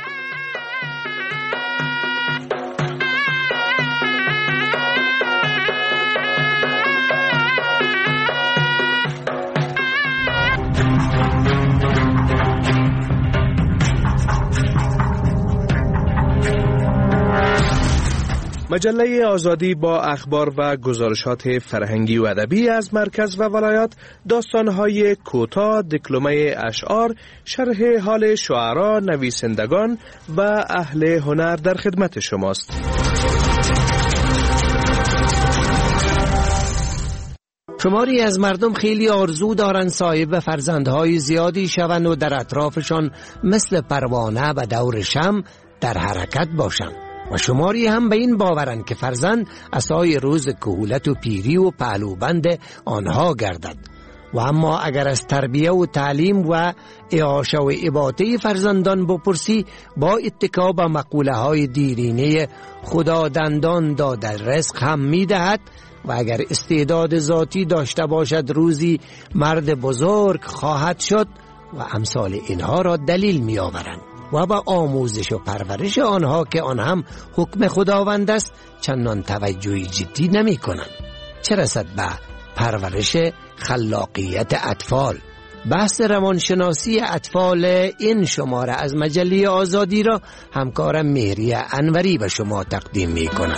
[SPEAKER 3] مجله آزادی با اخبار و گزارشات فرهنگی و ادبی از مرکز و ولایات، داستان‌های کوتاه، دکلمه اشعار، شرح حال شعرا، نویسندگان و اهل هنر در خدمت شماست.
[SPEAKER 4] شماری از مردم خیلی آرزو دارند صاحب فرزندهای زیادی شوند و در اطرافشان مثل پروانه و دور شمع در حرکت باشند و شماری هم به این باورند که فرزند عصای روز کهولت و پیری و پهلوبند آنها گردد. و اما اگر از تربیه و تعلیم و اعاشه و اباطه فرزندان بپرسی، با اتکا به مقوله های دیرینه خدا دندان داده رزق هم می دهد و اگر استعداد ذاتی داشته باشد روزی مرد بزرگ خواهد شد و امثال اینها را دلیل می آورند و با آموزش و پرورش آنها که آن هم حکم خداوند است چندان توجهی جدی نمی کنند. چه رسد به پرورش خلاقیت اطفال. بحث روانشناسی اطفال این شماره از مجله آزادی را همکارم مهریه انوری به شما تقدیم می کند.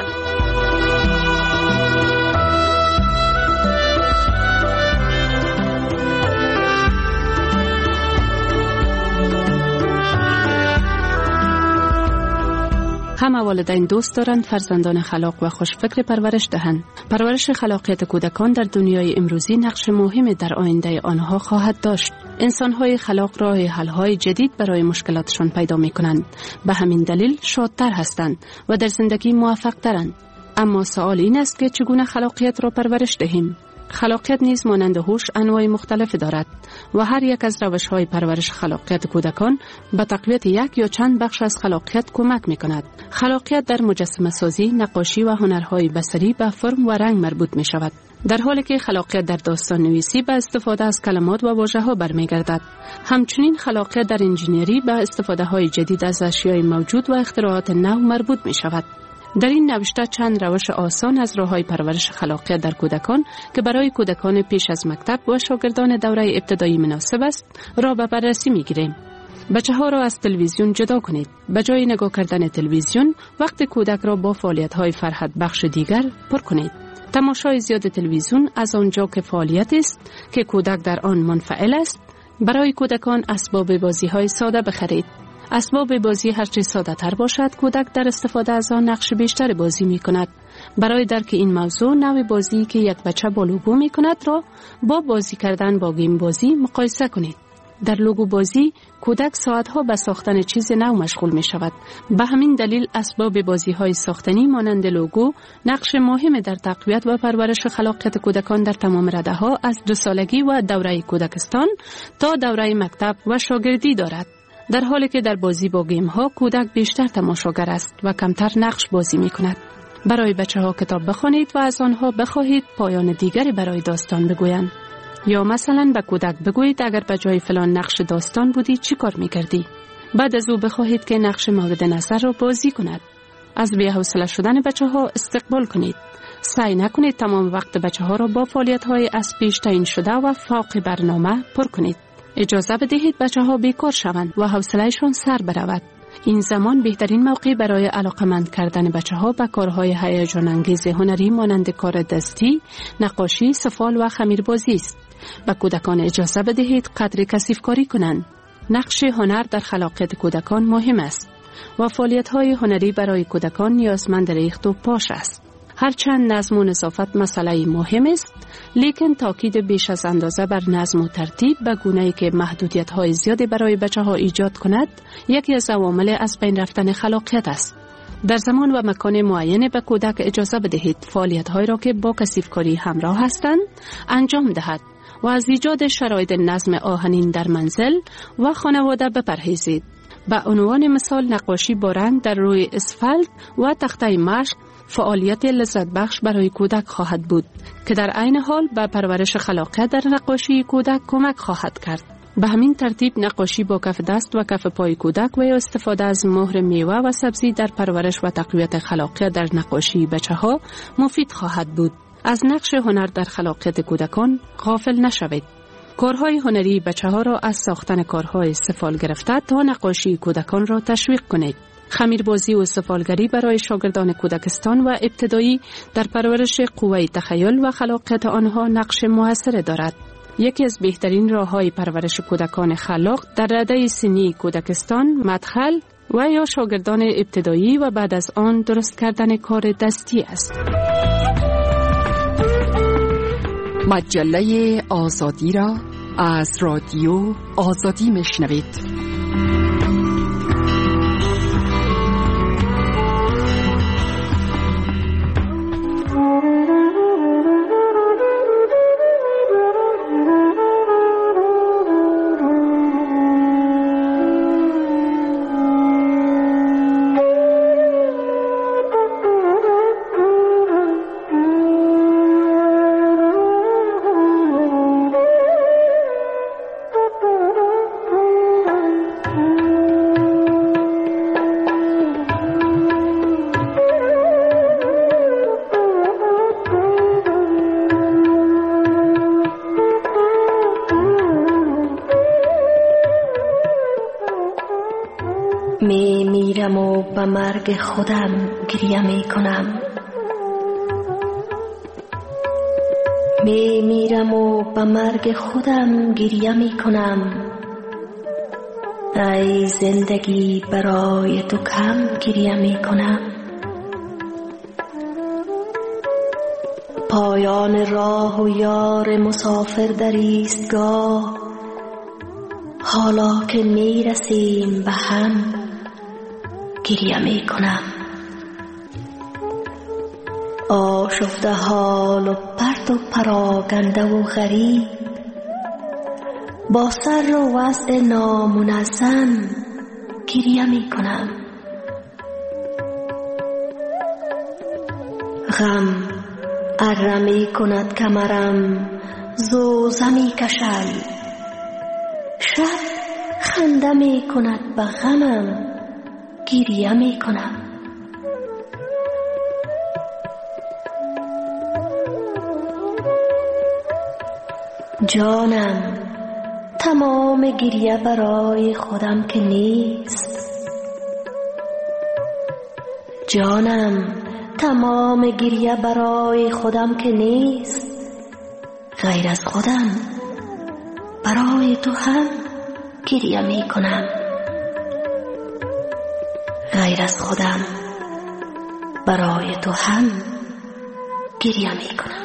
[SPEAKER 26] همه والدین دوست دارند فرزندان خلاق و خوشفکر پرورش دهند. پرورش خلاقیت کودکان در دنیای امروزی نقش مهمی در آینده آنها خواهد داشت. انسان‌های خلاق راه حل‌های جدید برای مشکلاتشان پیدا می‌کنند. به همین دلیل شادتر هستند و در زندگی موفق‌ترند. اما سوال این است که چگونه خلاقیت را پرورش دهیم؟ خلاقیت نیز مانند هوش انواع مختلفی دارد و هر یک از روش‌های پرورش خلاقیت کودکان به تقویت یک یا چند بخش از خلاقیت کمک می‌کند. خلاقیت در مجسمه سازی، نقاشی و هنرهای بصری به فرم و رنگ مربوط می‌شود، در حالی که خلاقیت در داستان نویسی به استفاده از کلمات و واژه‌ها برمیگردد. همچنین خلاقیت در انجینری به استفاده‌های جدید از اشیاء موجود و اختراعات نو مربوط می‌شود. در این نوشته چند روش آسان از راه‌های پرورش خلاقیت در کودکان که برای کودکان پیش از مکتب و شاگردان دوره ابتدایی مناسب است را به بررسی می‌گیریم. بچه‌ها را از تلویزیون جدا کنید. به جای نگاه کردن تلویزیون، وقت کودک را با فعالیت‌های فرحت بخش دیگر پر کنید. تماشای زیاد تلویزیون از آنجا که فعالیت است که کودک در آن منفعل است، برای کودکان اسباب بازی‌های ساده بخرید. اسباب بازی هرچه ساده تر باشد، کودک در استفاده از آن نقش بیشتر بازی می کند. برای درک این موضوع، نوع بازی که یک بچه با لوگو می کند را با بازی کردن با گیم بازی مقایسه کنید. در لوگو بازی، کودک ساعتها به ساختن چیز نو مشغول می شود. به همین دلیل اسباب بازی های ساختنی مانند لوگو نقش مهم در تقویت و پرورش خلاقیت کودکان در تمام رده ها از 2 سالگی و دوره کودکستان تا دوره مکتب و شاگردی دارد. در حالی که در بازی با گیم ها کودک بیشتر تماشاگر است و کمتر نقش بازی می کند. برای بچه ها کتاب بخوانید و از آنها بخواهید پایان دیگری برای داستان بگویند. یا مثلا به کودک بگویید اگر به جای فلان نقش داستان بودی چی کار می کردی؟ بعد از او بخواهید که نقش مورد نظر را بازی کند. از بی‌حوصله شدن بچه ها استقبال کنید. سعی نکنید تمام وقت بچه ها را با فعالیت های از پیش تعیین شده و فوق برنامه پر کنید. اجازه بدهید بچه ها بیکار شوند و حوصله‌شان سر برود. این زمان بهترین موقع برای علاقمند کردن بچه ها به کارهای هیجان انگیز هنری مانند کار دستی، نقاشی، سفال و خمیربازی است. به کودکان اجازه بدهید قدر کثیف کاری کنند. نقش هنر در خلاقیت کودکان مهم است و فعالیت‌های هنری برای کودکان نیازمند ریخت و پاش است. هرچند نظم و نظافت مسئله مهم است، لیکن تاکید بیش از اندازه بر نظم و ترتیب به گونه‌ای که محدودیت‌های زیادی برای بچه‌ها ایجاد کند، یکی از عوامل از بین رفتن خلاقیت است. در زمان و مکان معین به کودک اجازه بدهید فعالیت‌هایی را که با کثیف‌کاری همراه هستند انجام دهد و از ایجاد شرایط نظم آهنین در منزل و خانواده بپرهیزید. به عنوان مثال نقاشی با رنگ در روی اسفالت و تخته مشق فعالیت لذت بخش برای کودک خواهد بود که در عین حال به پرورش خلاقیت در نقاشی کودک کمک خواهد کرد. به همین ترتیب نقاشی با کف دست و کف پای کودک و یا استفاده از مهر میوه و سبزی در پرورش و تقویت خلاقیت در نقاشی بچه‌ها مفید خواهد بود. از نقش هنر در خلاقیت کودکان غافل نشوید. کارهای هنری بچه‌ها را از ساختن کارهای سفال گرفته تا نقاشی کودکان را تشویق کنید. خمیربازی و سفالگری برای شاگردان کودکستان و ابتدایی در پرورش قوه تخیل و خلاقیت آنها نقش موثر دارد. یکی از بهترین راه‌های پرورش کودکان خلاق در رده سنی کودکستان، مدخل و یا شاگردان ابتدایی و بعد از آن درست کردن کار دستی است.
[SPEAKER 22] مجله آزادی را از رادیو آزادی میشنوید.
[SPEAKER 24] میرم و به مرگ خودم گریه می کنم. میرم و به مرگ خودم گریه می کنم. ای زندگی برای تو کم گریه می کنم. پایان راه و یار مسافر در ایستگاه، حالا که می رسیم به هم گریه می کنم. آشفته حال و پرت و پراگنده و غریب، با سر و وضع نامنظم گریه می کنم. غم اره می کند کمرم، زوزه می کشد. شب خنده می کند به غمم گریه می کنم. جانم تمام گریه برای خودم که نیست. جانم تمام گریه برای خودم که نیست. غیر از خودم برای تو هم گریه می کنم. غیر از خودم برای تو هم گریه می کنم.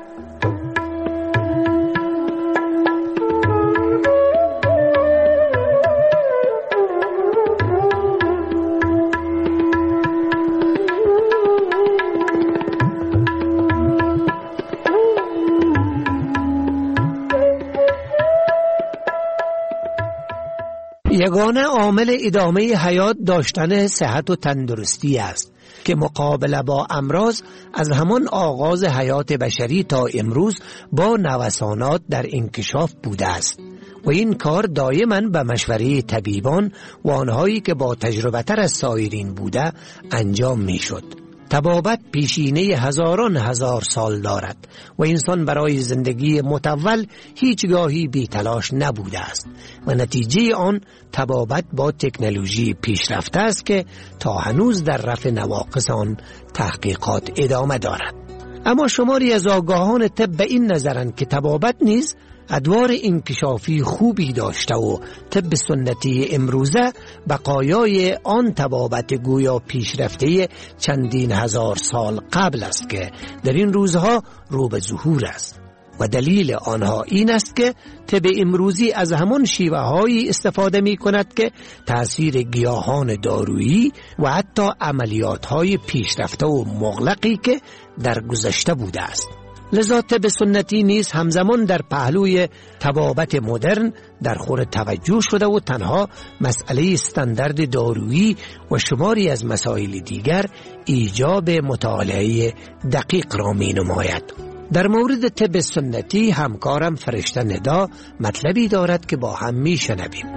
[SPEAKER 4] یگانه عامل ادامه حیات داشتن صحت و تندرستی است که مقابله با امراض از همان آغاز حیات بشری تا امروز با نوسانات در انکشاف بوده است و این کار دائما به مشوره طبیبان و آنهایی که با تجربه تر از سایرین بوده انجام می شد. طبابت پیشینه هزاران هزار سال دارد و انسان برای زندگی متول هیچگاهی بی تلاش نبوده است و نتیجه آن طبابت با تکنولوژی پیشرفته است که تا هنوز در رفع نواقص آن تحقیقات ادامه دارد. اما شماری از آگاهان طب به این نظرند که طبابت نیز ادوار انکشافی خوبی داشته و طب سنتی امروزه بقایای آن طبابت گویا پیشرفته چندین هزار سال قبل است که در این روزها رو به ظهور است و دلیل آنها این است که طب امروزی از همان شیوه هایی استفاده می کند که تأثیر گیاهان دارویی و حتی عملیات های پیشرفته و مغلقی که در گذشته بوده است. لذا طب سنتی نیز همزمان در پهلوی طبابت مدرن در خور توجه شده و تنها مسئله استاندارد دارویی و شماری از مسائل دیگر ایجاب مطالعه دقیق را می نماید. در مورد طب سنتی همکارم فرشته ندا مطلبی دارد که با هم می شنویم.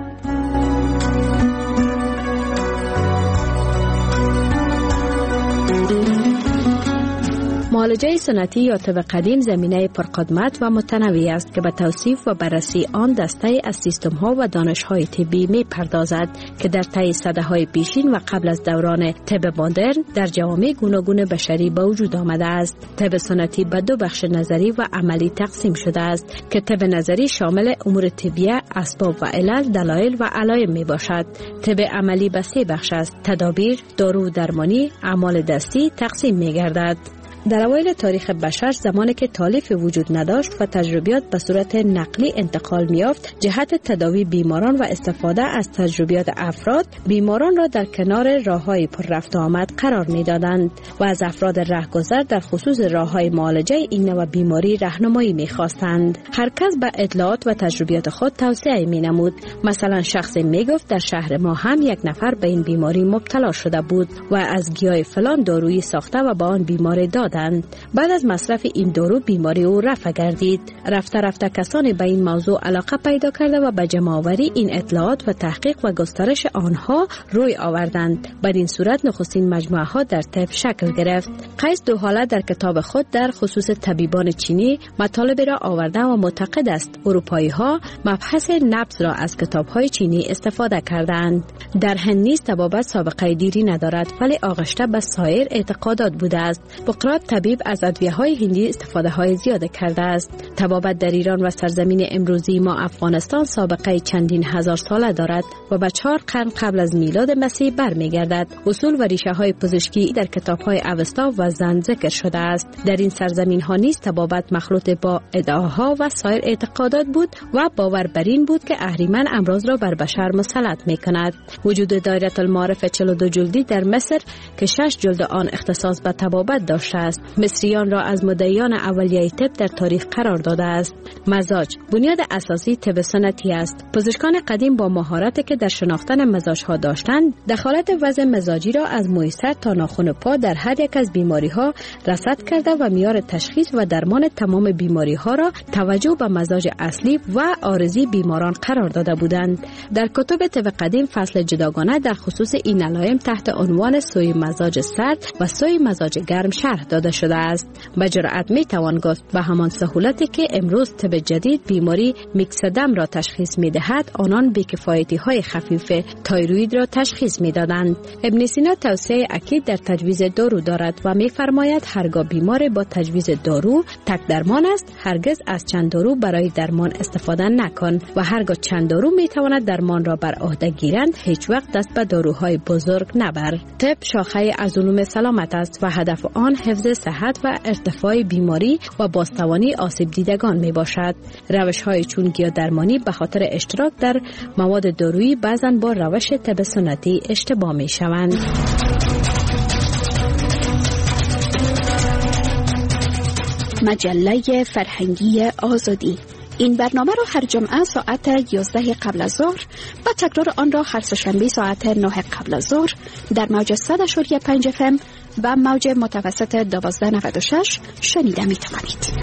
[SPEAKER 26] معالجه سنتی یا طب قدیم زمینه پرقدمت و متنوع است که به توصیف و بررسی آن دسته از سیستم ها و دانش های طبی می پردازد که در طی سده های پیشین و قبل از دوران طب مدرن در جوامع گوناگون بشری به وجود آمده است. طب سنتی به دو بخش نظری و عملی تقسیم شده است که طب نظری شامل امور طبیعه، اسباب و علل، دلایل و علایم می باشد. طب عملی به سه بخش است: تدابیر، دارو درمانی، اعمال دستی تقسیم می گردد.
[SPEAKER 24] در اوایل تاریخ بشر زمانی که تالیف وجود نداشت و تجربیات به صورت نقلی انتقال می‌یافت، جهت تداوی بیماران و استفاده از تجربیات افراد، بیماران را در کنار راه‌های پر رفت و آمد قرار می‌دادند و از افراد رهگذر در خصوص راه‌های معالجه این نوع بیماری راهنمایی می‌خواستند. هر کس به اطلاعات و تجربیات خود توصیه می‌نمود. مثلا شخصی میگفت در شهر ما هم یک نفر به این بیماری مبتلا شده بود و از گیاه فلان دارویی ساخته و به آن بیماری دادند. بعد از مصرف این دارو بیماری او رفع گردید. رفته رفته کسانی به این موضوع علاقه پیدا کرده و به جمع آوری این اطلاعات و تحقیق و گسترش آنها روی آوردند. بدین صورت نخستین مجموعه ها در طب شکل گرفت. قیس دوحاله در کتاب خود در خصوص طبیبان چینی مطالب را آورده و معتقد است اروپایی ها مبحث نبض را از کتاب های چینی استفاده کردند. در هند نیز طبابت سابقه دیری ندارد، ولی آغشته به سایر اعتقادات بوده است. بقراط طبیب از ادویه های هندی استفاده های زیاده کرده است. طبابت در ایران و سرزمین امروزی ما افغانستان سابقه چندین هزار ساله دارد و به 4 قرن قبل از میلاد مسیح برمیگردد. اصول و ریشه های پزشکی در کتاب های اوستا و زن ذکر شده است. در این سرزمین ها نیز طبابت مخلوط با ادعاها و سایر اعتقادات بود و باور بر این بود که اهریمن امراض را بر بشر مسلط می کند. وجود دایره المعارف 42 جلدی در مصر که 6 جلد آن اختصاص به طبابت داشته است، مصریان را از مدعیان اولیه طب در تاریخ قرار داده است. مزاج بنیاد اساسی طب سنتی است. پزشکان قدیم با مهارتی که در شناختن مزاج‌ها داشتند، دخالت وضع مزاجی را از موی سر تا ناخن پا در هر یک از بیماری‌ها رصد کرده و معیار تشخیص و درمان تمام بیماری‌ها را توجه به مزاج اصلی و عارضی بیماران قرار داده بودند. در کتب طب قدیم فصل جداگانه در خصوص این علائم تحت عنوان سوی مزاج سرد و سوی مزاج گرم شرح داده شده است. به جرأت می توان گفت به همان سهولتی که امروز طب جدید بیماری میکسدم را تشخیص می دهد، آنان بیکفایتی های خفیف تایروید را تشخیص می دادند. ابن سینا توصیه اکید در تجویز دارو دارد و می فرماید هرگاه بیمار با تجویز دارو تک درمان است، هرگز از چند دارو برای درمان استفاده نکن و هرگاه چند دارو می تواند درمان را بر عهده گیرند، هیچ وقت دست به داروهای بزرگ نبر. طب شاخه از علوم سلامت است و هدف آن حفظ صحت و ارتفاع بیماری و بازتوانی آسیب دیدگان می باشد. روش های چون گیاه درمانی به خاطر اشتراک در مواد دارویی بعضاً با روش طب سنتی اشتباه می شوند.
[SPEAKER 5] مجله فرهنگی آزادی. این برنامه را هر جمعه ساعت 11 قبل از ظهر و تکرار آن را هر سه‌شنبه ساعت 9 قبل از ظهر در موج 100.5 FM و موج متوسط 1296 شنیده می توانید.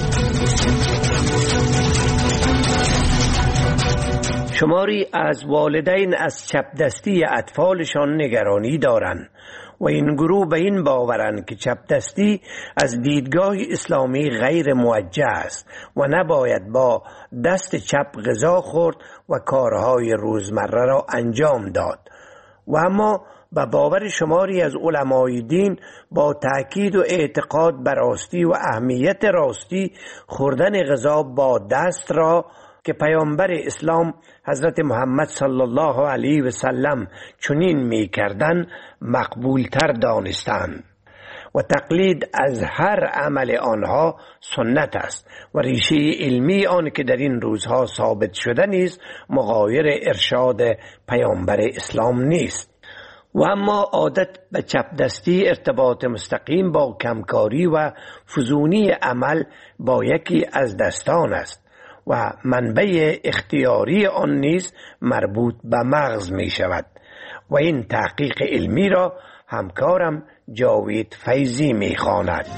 [SPEAKER 23] شماری از والدین از چپدستی اطفالشان نگرانی دارند و این گروه به این باورند که چپدستی از دیدگاه اسلامی غیر موجه است و نباید با دست چپ غذا خورد و کارهای روزمره را انجام داد. و اما به باور شماری از علمای دین با تأکید و اعتقاد بر راستی و اهمیت راستی خوردن غذا با دست را که پیامبر اسلام حضرت محمد صلی الله علیه و سلم چنین می کردن مقبول تر دانستند و تقلید از هر عمل آنها سنت است و ریشه علمی آن که در این روزها ثابت شده نیست مغایر ارشاد پیامبر اسلام نیست. و اما عادت به چپدستی ارتباط مستقیم با کمکاری و فزونی عمل با یکی از دستان است و منبع اختیاری آن نیز مربوط به مغز می شود و این تحقیق علمی را همکارم جاوید فیضی می خواند.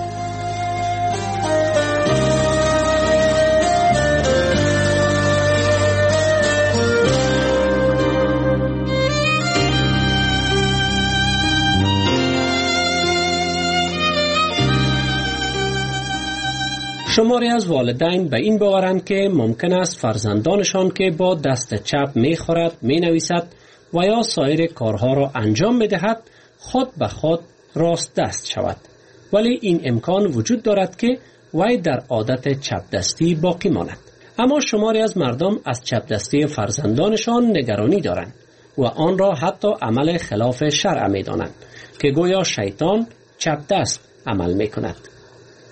[SPEAKER 27] شماری از والدین به این باورند که ممکن است فرزندانشان که با دست چپ می‌خورد، می‌نویسد و یا سایر کارها را انجام می‌دهد خود به خود راست دست شود، ولی این امکان وجود دارد که وی در عادت چپ دستی باقی ماند. اما شماری از مردم از چپ دستی فرزندانشان نگرانی دارند و آن را حتی عمل خلاف شرع می‌دانند که گویا شیطان چپ دست عمل می‌کند.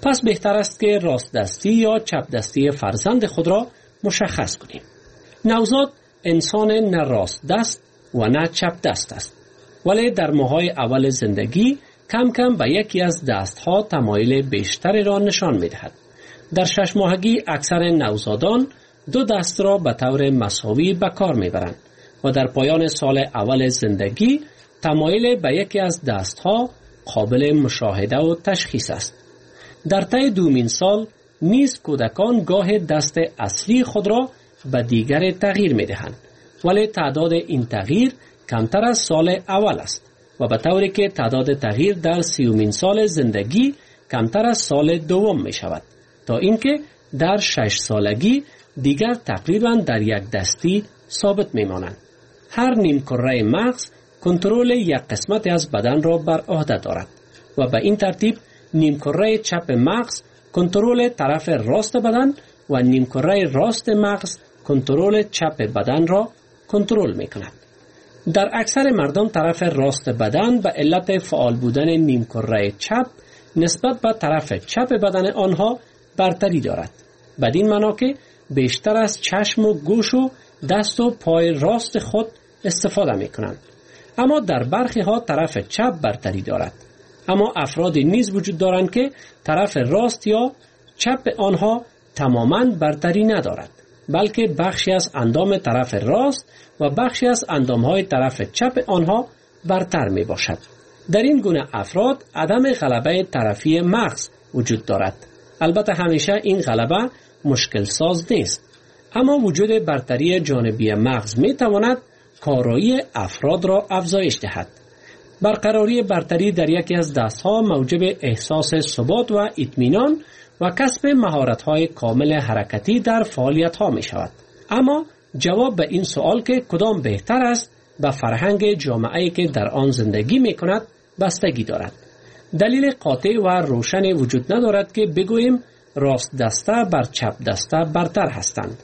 [SPEAKER 27] پس بهتر است که راست دستی یا چپ دستی فرزند خود را مشخص کنیم. نوزاد انسان نه راست دست و نه چپ دست است، ولی در ماه‌های اول زندگی کم کم به یکی از دستها تمایل بیشتری را نشان می‌دهد. در 6 ماهگی اکثر نوزادان 2 دست را به طور مساوی به کار می‌برند و در پایان سال اول زندگی تمایل به یکی از دستها قابل مشاهده و تشخیص است. در طی دومین سال نیز کودکان گاه دست اصلی خود را به دیگر تغییر می‌دهند، ولی تعداد این تغییر کمتر از سال اول است و به طوری که تعداد تغییر در 30مین سال زندگی کمتر از سال دوم می شود، تا اینکه در 6 سالگی دیگر تقریبا در یک دستی ثابت می مانند. هر نیم کره مغز کنترل یک قسمت از بدن را بر عهده دارد و به این ترتیب نیم کره چپ مغز کنترل طرف راست بدن و نیم کره راست مغز کنترل چپ بدن را کنترل می کند. در اکثر مردم طرف راست بدن به علت فعال بودن نیم کره چپ نسبت به طرف چپ بدن آنها برتری دارد. بدین معنا که بیشتر از چشم و گوش و دست و پای راست خود استفاده می کنند. اما در برخی ها طرف چپ برتری دارد. اما افرادی نیز وجود دارند که طرف راست یا چپ آنها تماما برتری ندارد، بلکه بخشی از اندام طرف راست و بخشی از اندامهای طرف چپ آنها برتر می باشد. در این گونه افراد عدم غلبه طرفی مغز وجود دارد. البته همیشه این غلبه مشکل ساز نیست، اما وجود برتری جانبی مغز می تواند کارایی افراد را افزایش دهد. برقراری برتری در یکی از دستها موجب احساس ثبات و اطمینان و کسب مهارت‌های کامل حرکتی در فعالیت‌ها می‌شود. اما جواب به این سوال که کدام بهتر است به فرهنگ جامعه‌ای که در آن زندگی می‌کند بستگی دارد. دلیل قاطع و روشنی وجود ندارد که بگوییم راست دسته بر چپ دسته برتر هستند.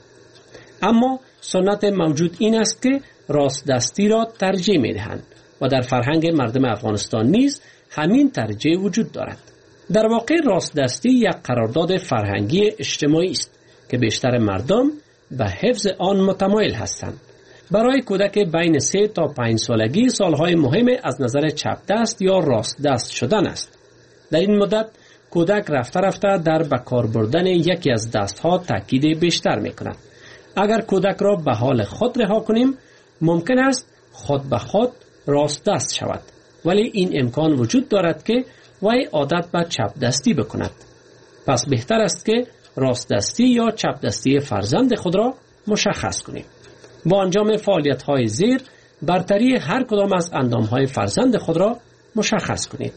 [SPEAKER 27] اما سنت موجود این است که راست دستی را ترجیح می‌دهند و در فرهنگ مردم افغانستان نیز همین ترجیح وجود دارد. در واقع راست دستی یک قرارداد فرهنگی اجتماعی است که بیشتر مردم به حفظ آن متمایل هستند. برای کودک بین 3 تا 5 سالگی سالهای مهم از نظر چپ دست یا راست دست شدن است. در این مدت کودک رفته رفته در به کار بردن یکی از دستها تاکید بیشتر می کند. اگر کودک را به حال خود رها کنیم ممکن است خود به خود راست دست شود، ولی این امکان وجود دارد که وی عادت به چپ دستی بکند. پس بهتر است که راست دستی یا چپ دستی فرزند خود را مشخص کنیم. با انجام فعالیت‌های زیر برتری هر کدام از اندام‌های فرزند خود را مشخص کنید.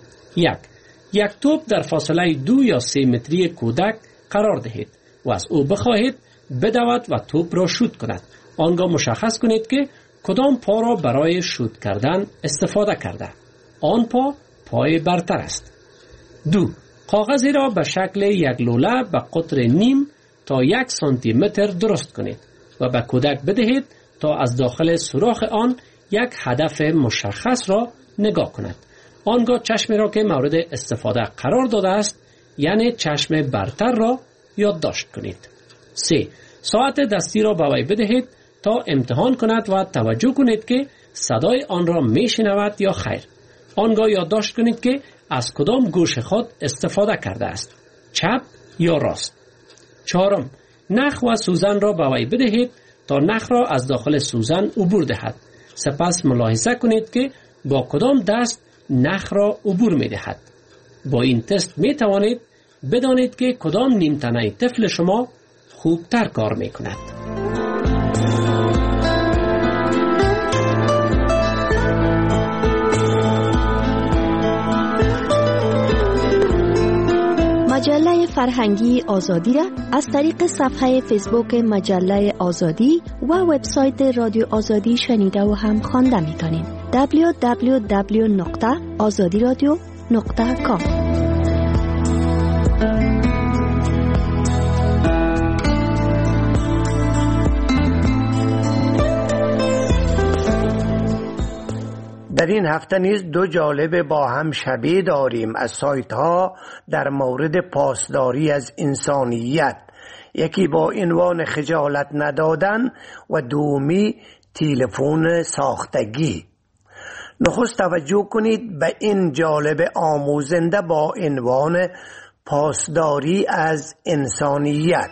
[SPEAKER 27] 1. یک توپ در فاصله 2 یا 3 متری کودک قرار دهید و از او بخواهید بدود و توپ را شوت کند. آنگاه مشخص کنید که کدام پا را برای شوت کردن استفاده کرده. آن پا پای برتر است. 2. کاغذی را به شکل یک لوله به قطر نیم تا 1 سانتی متر درست کنید و به کودک بدهید تا از داخل سوراخ آن یک هدف مشخص را نگاه کند. آنگاه چشمی را که مورد استفاده قرار داده است، یعنی چشم برتر را یادداشت کنید. 3. ساعت دستی را به وی بدهید تا امتحان کند و توجه کنید که صدای آن را میشنود یا خیر. آنگاه یادداشت کنید که از کدام گوش خود استفاده کرده است، چپ یا راست. 4. نخ و سوزن را به وی بدهید تا نخ را از داخل سوزن عبور دهد. سپس ملاحظه کنید که با کدام دست نخ را عبور می دهد. با این تست می توانید بدانید که کدام نیمتنه طفل شما خوبتر کار می کند.
[SPEAKER 5] مجله فرهنگی آزادی را از طریق صفحه فیسبوک مجله آزادی و وبسایت رادیو آزادی شنیده و هم خوانده می‌تونید. www.azadiradio.com.
[SPEAKER 23] در در این هفته نیز دو جالب با هم شبیه داریم از سایت ها در مورد پاسداری از انسانیت. یکی با عنوان خجالت ندادن و دومی تلفن ساختگی. نخست توجه کنید به این جالب آموزنده با عنوان پاسداری از انسانیت.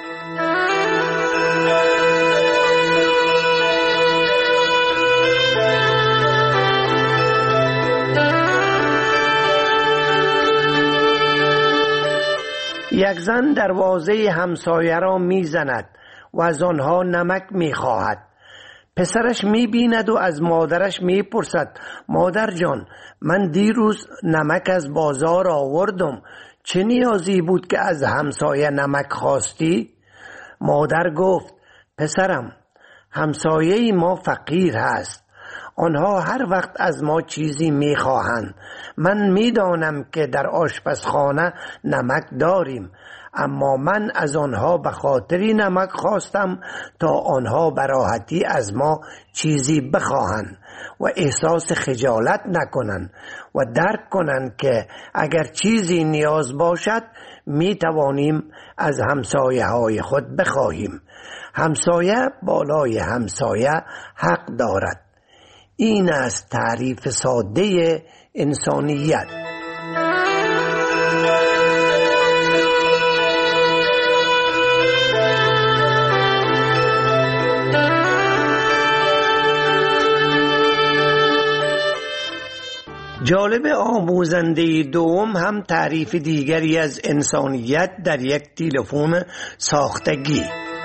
[SPEAKER 23] یک زن دروازه همسایه را میزند و از آنها نمک میخواهد. پسرش میبیند و از مادرش میپرسد مادر جان من دیروز نمک از بازار آوردم، چه نیازی بود که از همسایه نمک خواستی؟ مادر گفت پسرم همسایه ما فقیر هست، آنها هر وقت از ما چیزی میخواهند. من میدانم که در آشپزخانه نمک داریم، اما من از آنها به خاطری نمک خواستم تا آنها به راحتی از ما چیزی بخواهند و احساس خجالت نکنند و درک کنند که اگر چیزی نیاز باشد می توانیم از همسایه های خود بخواهیم. همسایه بالای همسایه حق دارد. این است تعریف ساده انسانیت. جالب آموزنده دوم هم تعریف دیگری از انسانیت در یک تلفن ساختگی.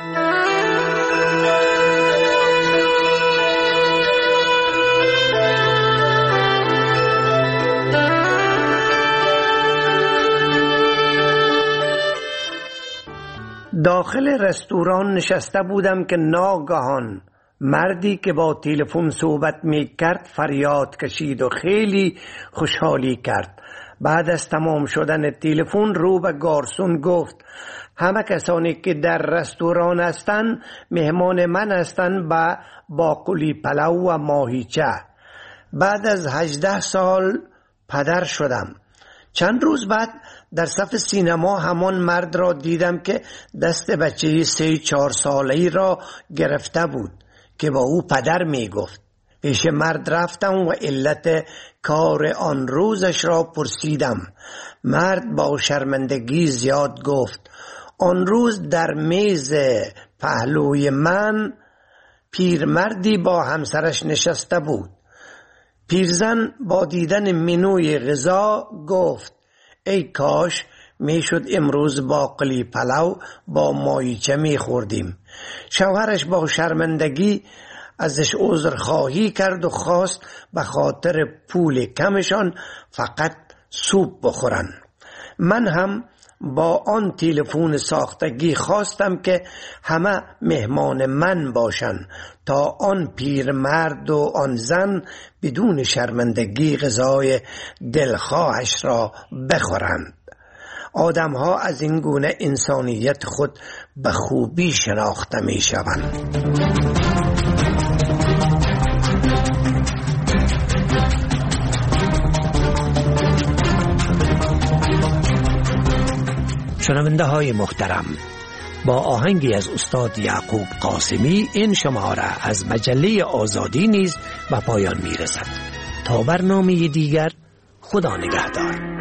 [SPEAKER 23] داخل رستوران نشسته بودم که ناگهان مردی که با تلفن صحبت می کرد فریاد کشید و خیلی خوشحالی کرد. بعد از تمام شدن تلفن رو به گارسون گفت همه کسانی که در رستوران هستند مهمان من هستند با باقلی پلو و ماهیچه. بعد از 18 سال پدر شدم. چند روز بعد در صف سینما همان مرد را دیدم که دست بچه 3-4 ساله‌ای را گرفته بود که با او پدر می گفت. پیش مرد رفتم و علت کار آن روزش را پرسیدم. مرد با شرمندگی زیاد گفت آن روز در میز پهلوی من پیرمردی با همسرش نشسته بود. پیرزن با دیدن منوی غذا گفت ای کاش میشد امروز باقلی پلو با ماهیچه میخوردیم. شوهرش با شرمندگی ازش عذرخواهی کرد و خواست به خاطر پول کمشان فقط سوپ بخورن. من هم با آن تلفن ساختگی خواستم که همه مهمان من باشن تا آن پیرمرد و آن زن بدون شرمندگی غذای دلخواهش را بخورند. آدم ها از این گونه انسانیت خود به خوبی شناخته می شوند.
[SPEAKER 4] شنونده های محترم، با آهنگی از استاد یعقوب قاسمی این شماره از مجله آزادی نیز به پایان می رسد. تا برنامه دیگر، خدا نگهدار.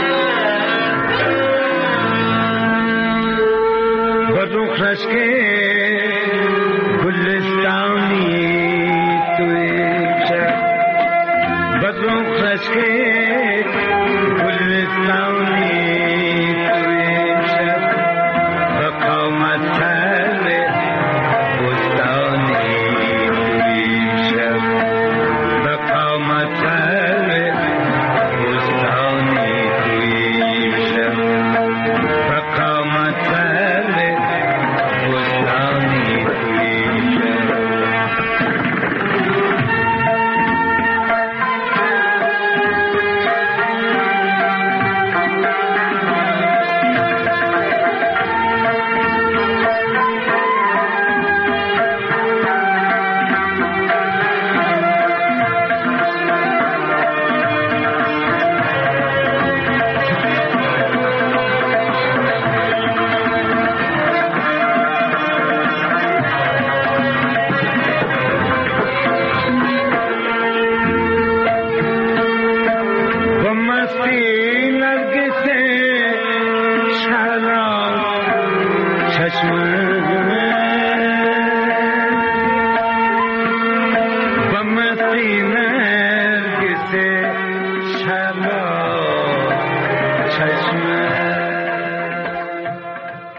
[SPEAKER 23] que